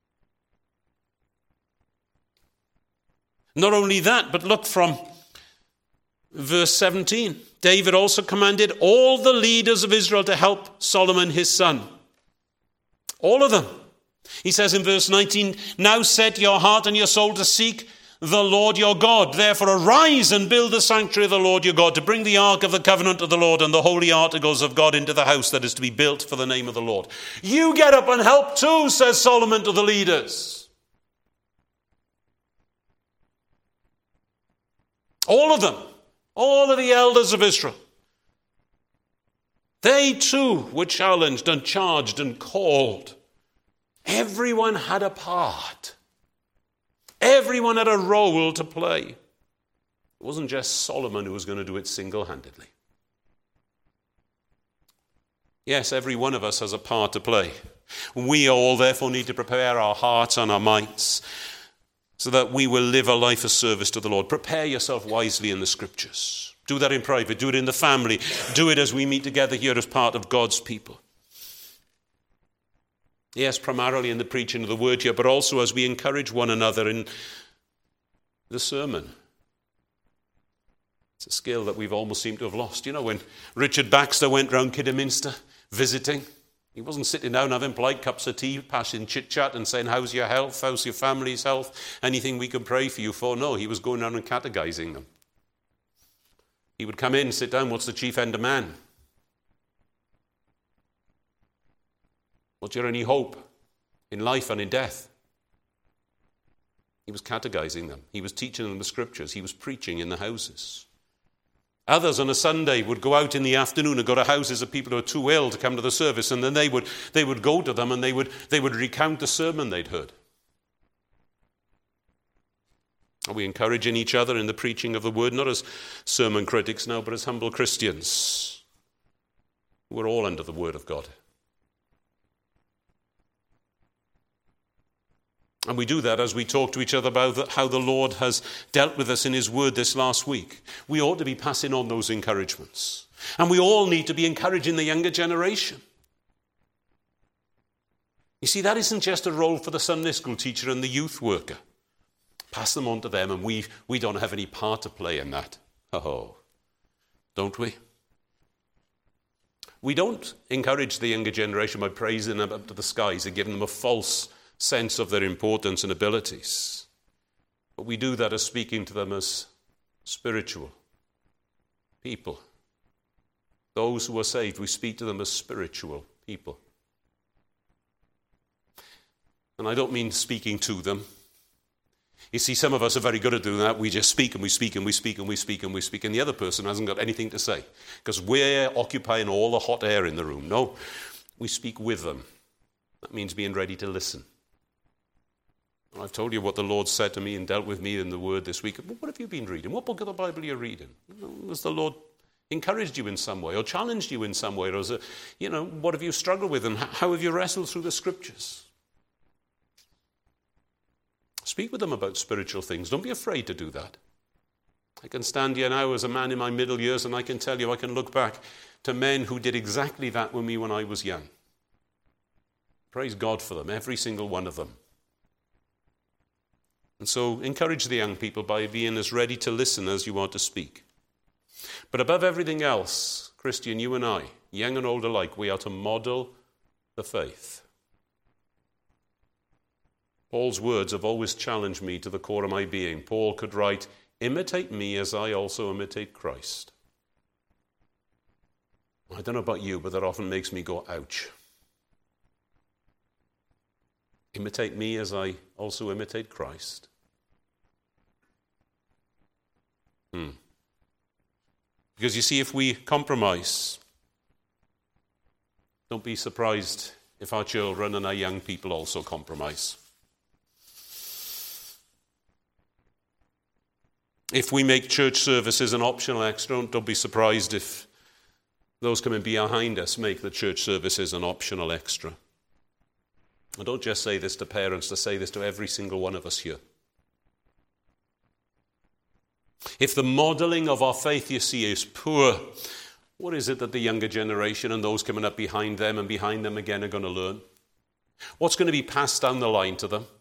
Not only that, but look from verse 17. David also commanded all the leaders of Israel to help Solomon his son. All of them. He says in verse 19, now set your heart and your soul to seek the Lord your God. Therefore arise and build the sanctuary of the Lord your God, to bring the ark of the covenant of the Lord and the holy articles of God into the house that is to be built for the name of the Lord. You get up and help too, says Solomon to the leaders. All of them. All of the elders of Israel. They too were challenged and charged and called. Everyone had a part. Everyone had a role to play. It wasn't just Solomon who was going to do it single-handedly. Yes, every one of us has a part to play. We all therefore need to prepare our hearts and our minds so that we will live a life of service to the Lord. Prepare yourself wisely in the Scriptures. Do that in private. Do it in the family. Do it as we meet together here as part of God's people. Yes, primarily in the preaching of the word here, but also as we encourage one another in the sermon. It's a skill that we've almost seemed to have lost. You know, when Richard Baxter went round Kidderminster visiting, he wasn't sitting down having polite cups of tea, passing chit-chat and saying, how's your health? How's your family's health? Anything we can pray for you for? No, he was going around and catechizing them. He would come in, sit down, what's the chief end of man? What's your only hope in life and in death? He was catechizing them. He was teaching them the Scriptures. He was preaching in the houses. Others on a Sunday would go out in the afternoon and go to houses of people who are too ill to come to the service, and then they would go to them and they would recount the sermon they'd heard. Are we encouraging each other in the preaching of the word, not as sermon critics now, but as humble Christians? We're all under the word of God. And we do that as we talk to each other about how the Lord has dealt with us in his word this last week. We ought to be passing on those encouragements. And we all need to be encouraging the younger generation. You see, that isn't just a role for the Sunday school teacher and the youth worker. Pass them on to them, and we don't have any part to play in that. Oh, don't we? We don't encourage the younger generation by praising them up to the skies and giving them a false sense of their importance and abilities. But we do that as speaking to them as spiritual people. Those who are saved, we speak to them as spiritual people. And I don't mean speaking to them. You see, some of us are very good at doing that. We just speak and we speak and we speak and we speak and we speak, and the other person hasn't got anything to say because we're occupying all the hot air in the room. No, we speak with them. That means being ready to listen. I've told you what the Lord said to me and dealt with me in the Word this week. What have you been reading? What book of the Bible are you reading? Has the Lord encouraged you in some way or challenged you in some way? Or what have you struggled with and how have you wrestled through the Scriptures? Speak with them about spiritual things. Don't be afraid to do that. I can stand here now as a man in my middle years and I can tell you, I can look back to men who did exactly that with me when I was young. Praise God for them, every single one of them. And so encourage the young people by being as ready to listen as you are to speak. But above everything else, Christian, you and I, young and old alike, we are to model the faith. Paul's words have always challenged me to the core of my being. Paul could write, "Imitate me as I also imitate Christ." I don't know about you, but that often makes me go, ouch. Imitate me as I also imitate Christ. Because you see, if we compromise, don't be surprised if our children and our young people also compromise. If we make church services an optional extra, don't be surprised if those coming behind us make the church services an optional extra. I don't just say this to parents, I say this to every single one of us here. If the modelling of our faith, you see, is poor, what is it that the younger generation and those coming up behind them and behind them again are going to learn? What's going to be passed down the line to them?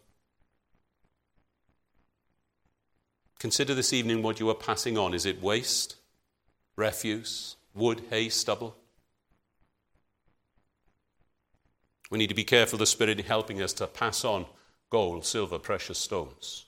Consider this evening what you are passing on. Is it waste, refuse, wood, hay, stubble? We need to be careful the Spirit helping us to pass on gold, silver, precious stones.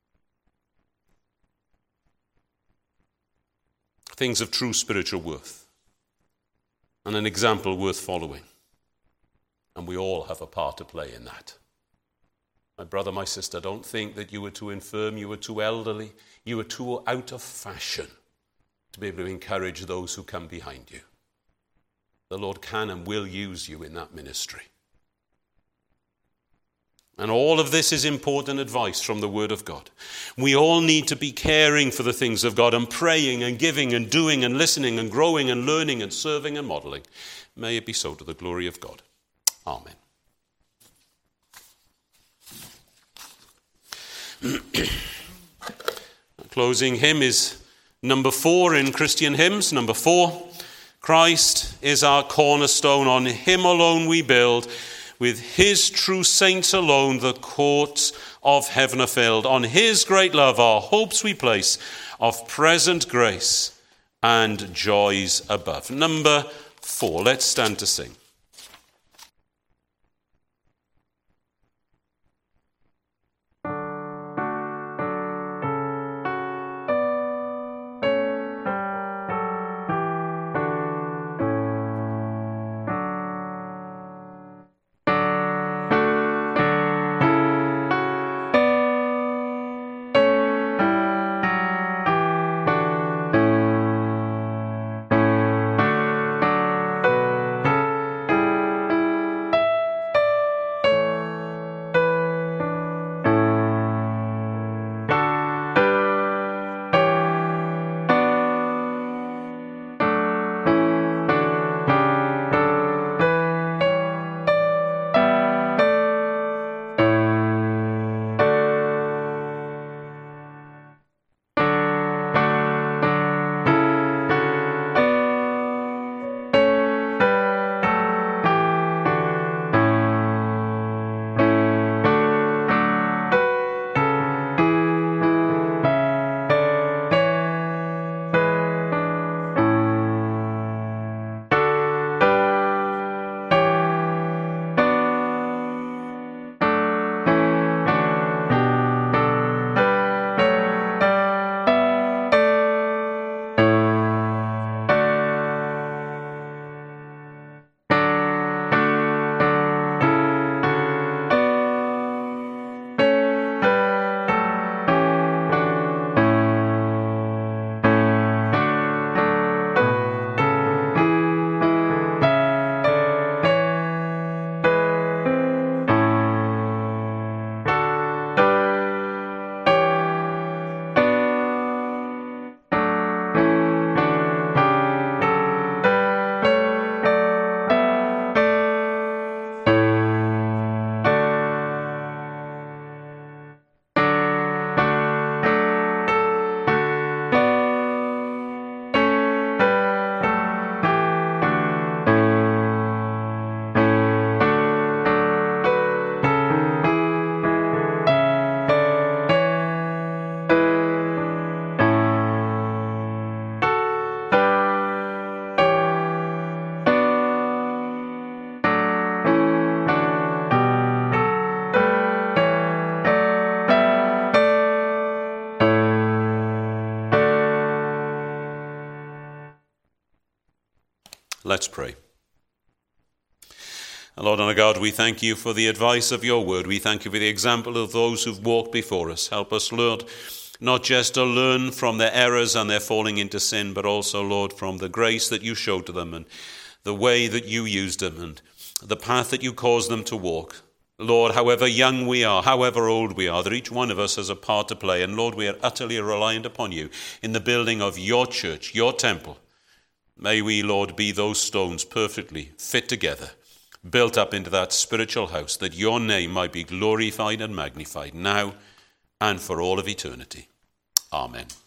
Things of true spiritual worth and an example worth following. And we all have a part to play in that. My brother, my sister, don't think that you were too infirm, you were too elderly, you were too out of fashion to be able to encourage those who come behind you. The Lord can and will use you in that ministry. And all of this is important advice from the Word of God. We all need to be caring for the things of God and praying and giving and doing and listening and growing and learning and serving and modeling. May it be so to the glory of God. Amen. Closing hymn is number 4 in Christian hymns. Number 4, Christ is our cornerstone. On him alone we build. With his true saints alone the courts of heaven are filled. On his great love our hopes we place of present grace and joys above. Number 4. Let's stand to sing. Let's pray. Lord and our God, we thank you for the advice of your word. We thank you for the example of those who've walked before us. Help us, Lord, not just to learn from their errors and their falling into sin, but also, Lord, from the grace that you showed to them and the way that you used them and the path that you caused them to walk. Lord, however young we are, however old we are, that each one of us has a part to play. And Lord, we are utterly reliant upon you in the building of your church, your temple. May we, Lord, be those stones perfectly fit together, built up into that spiritual house, that your name might be glorified and magnified now and for all of eternity. Amen.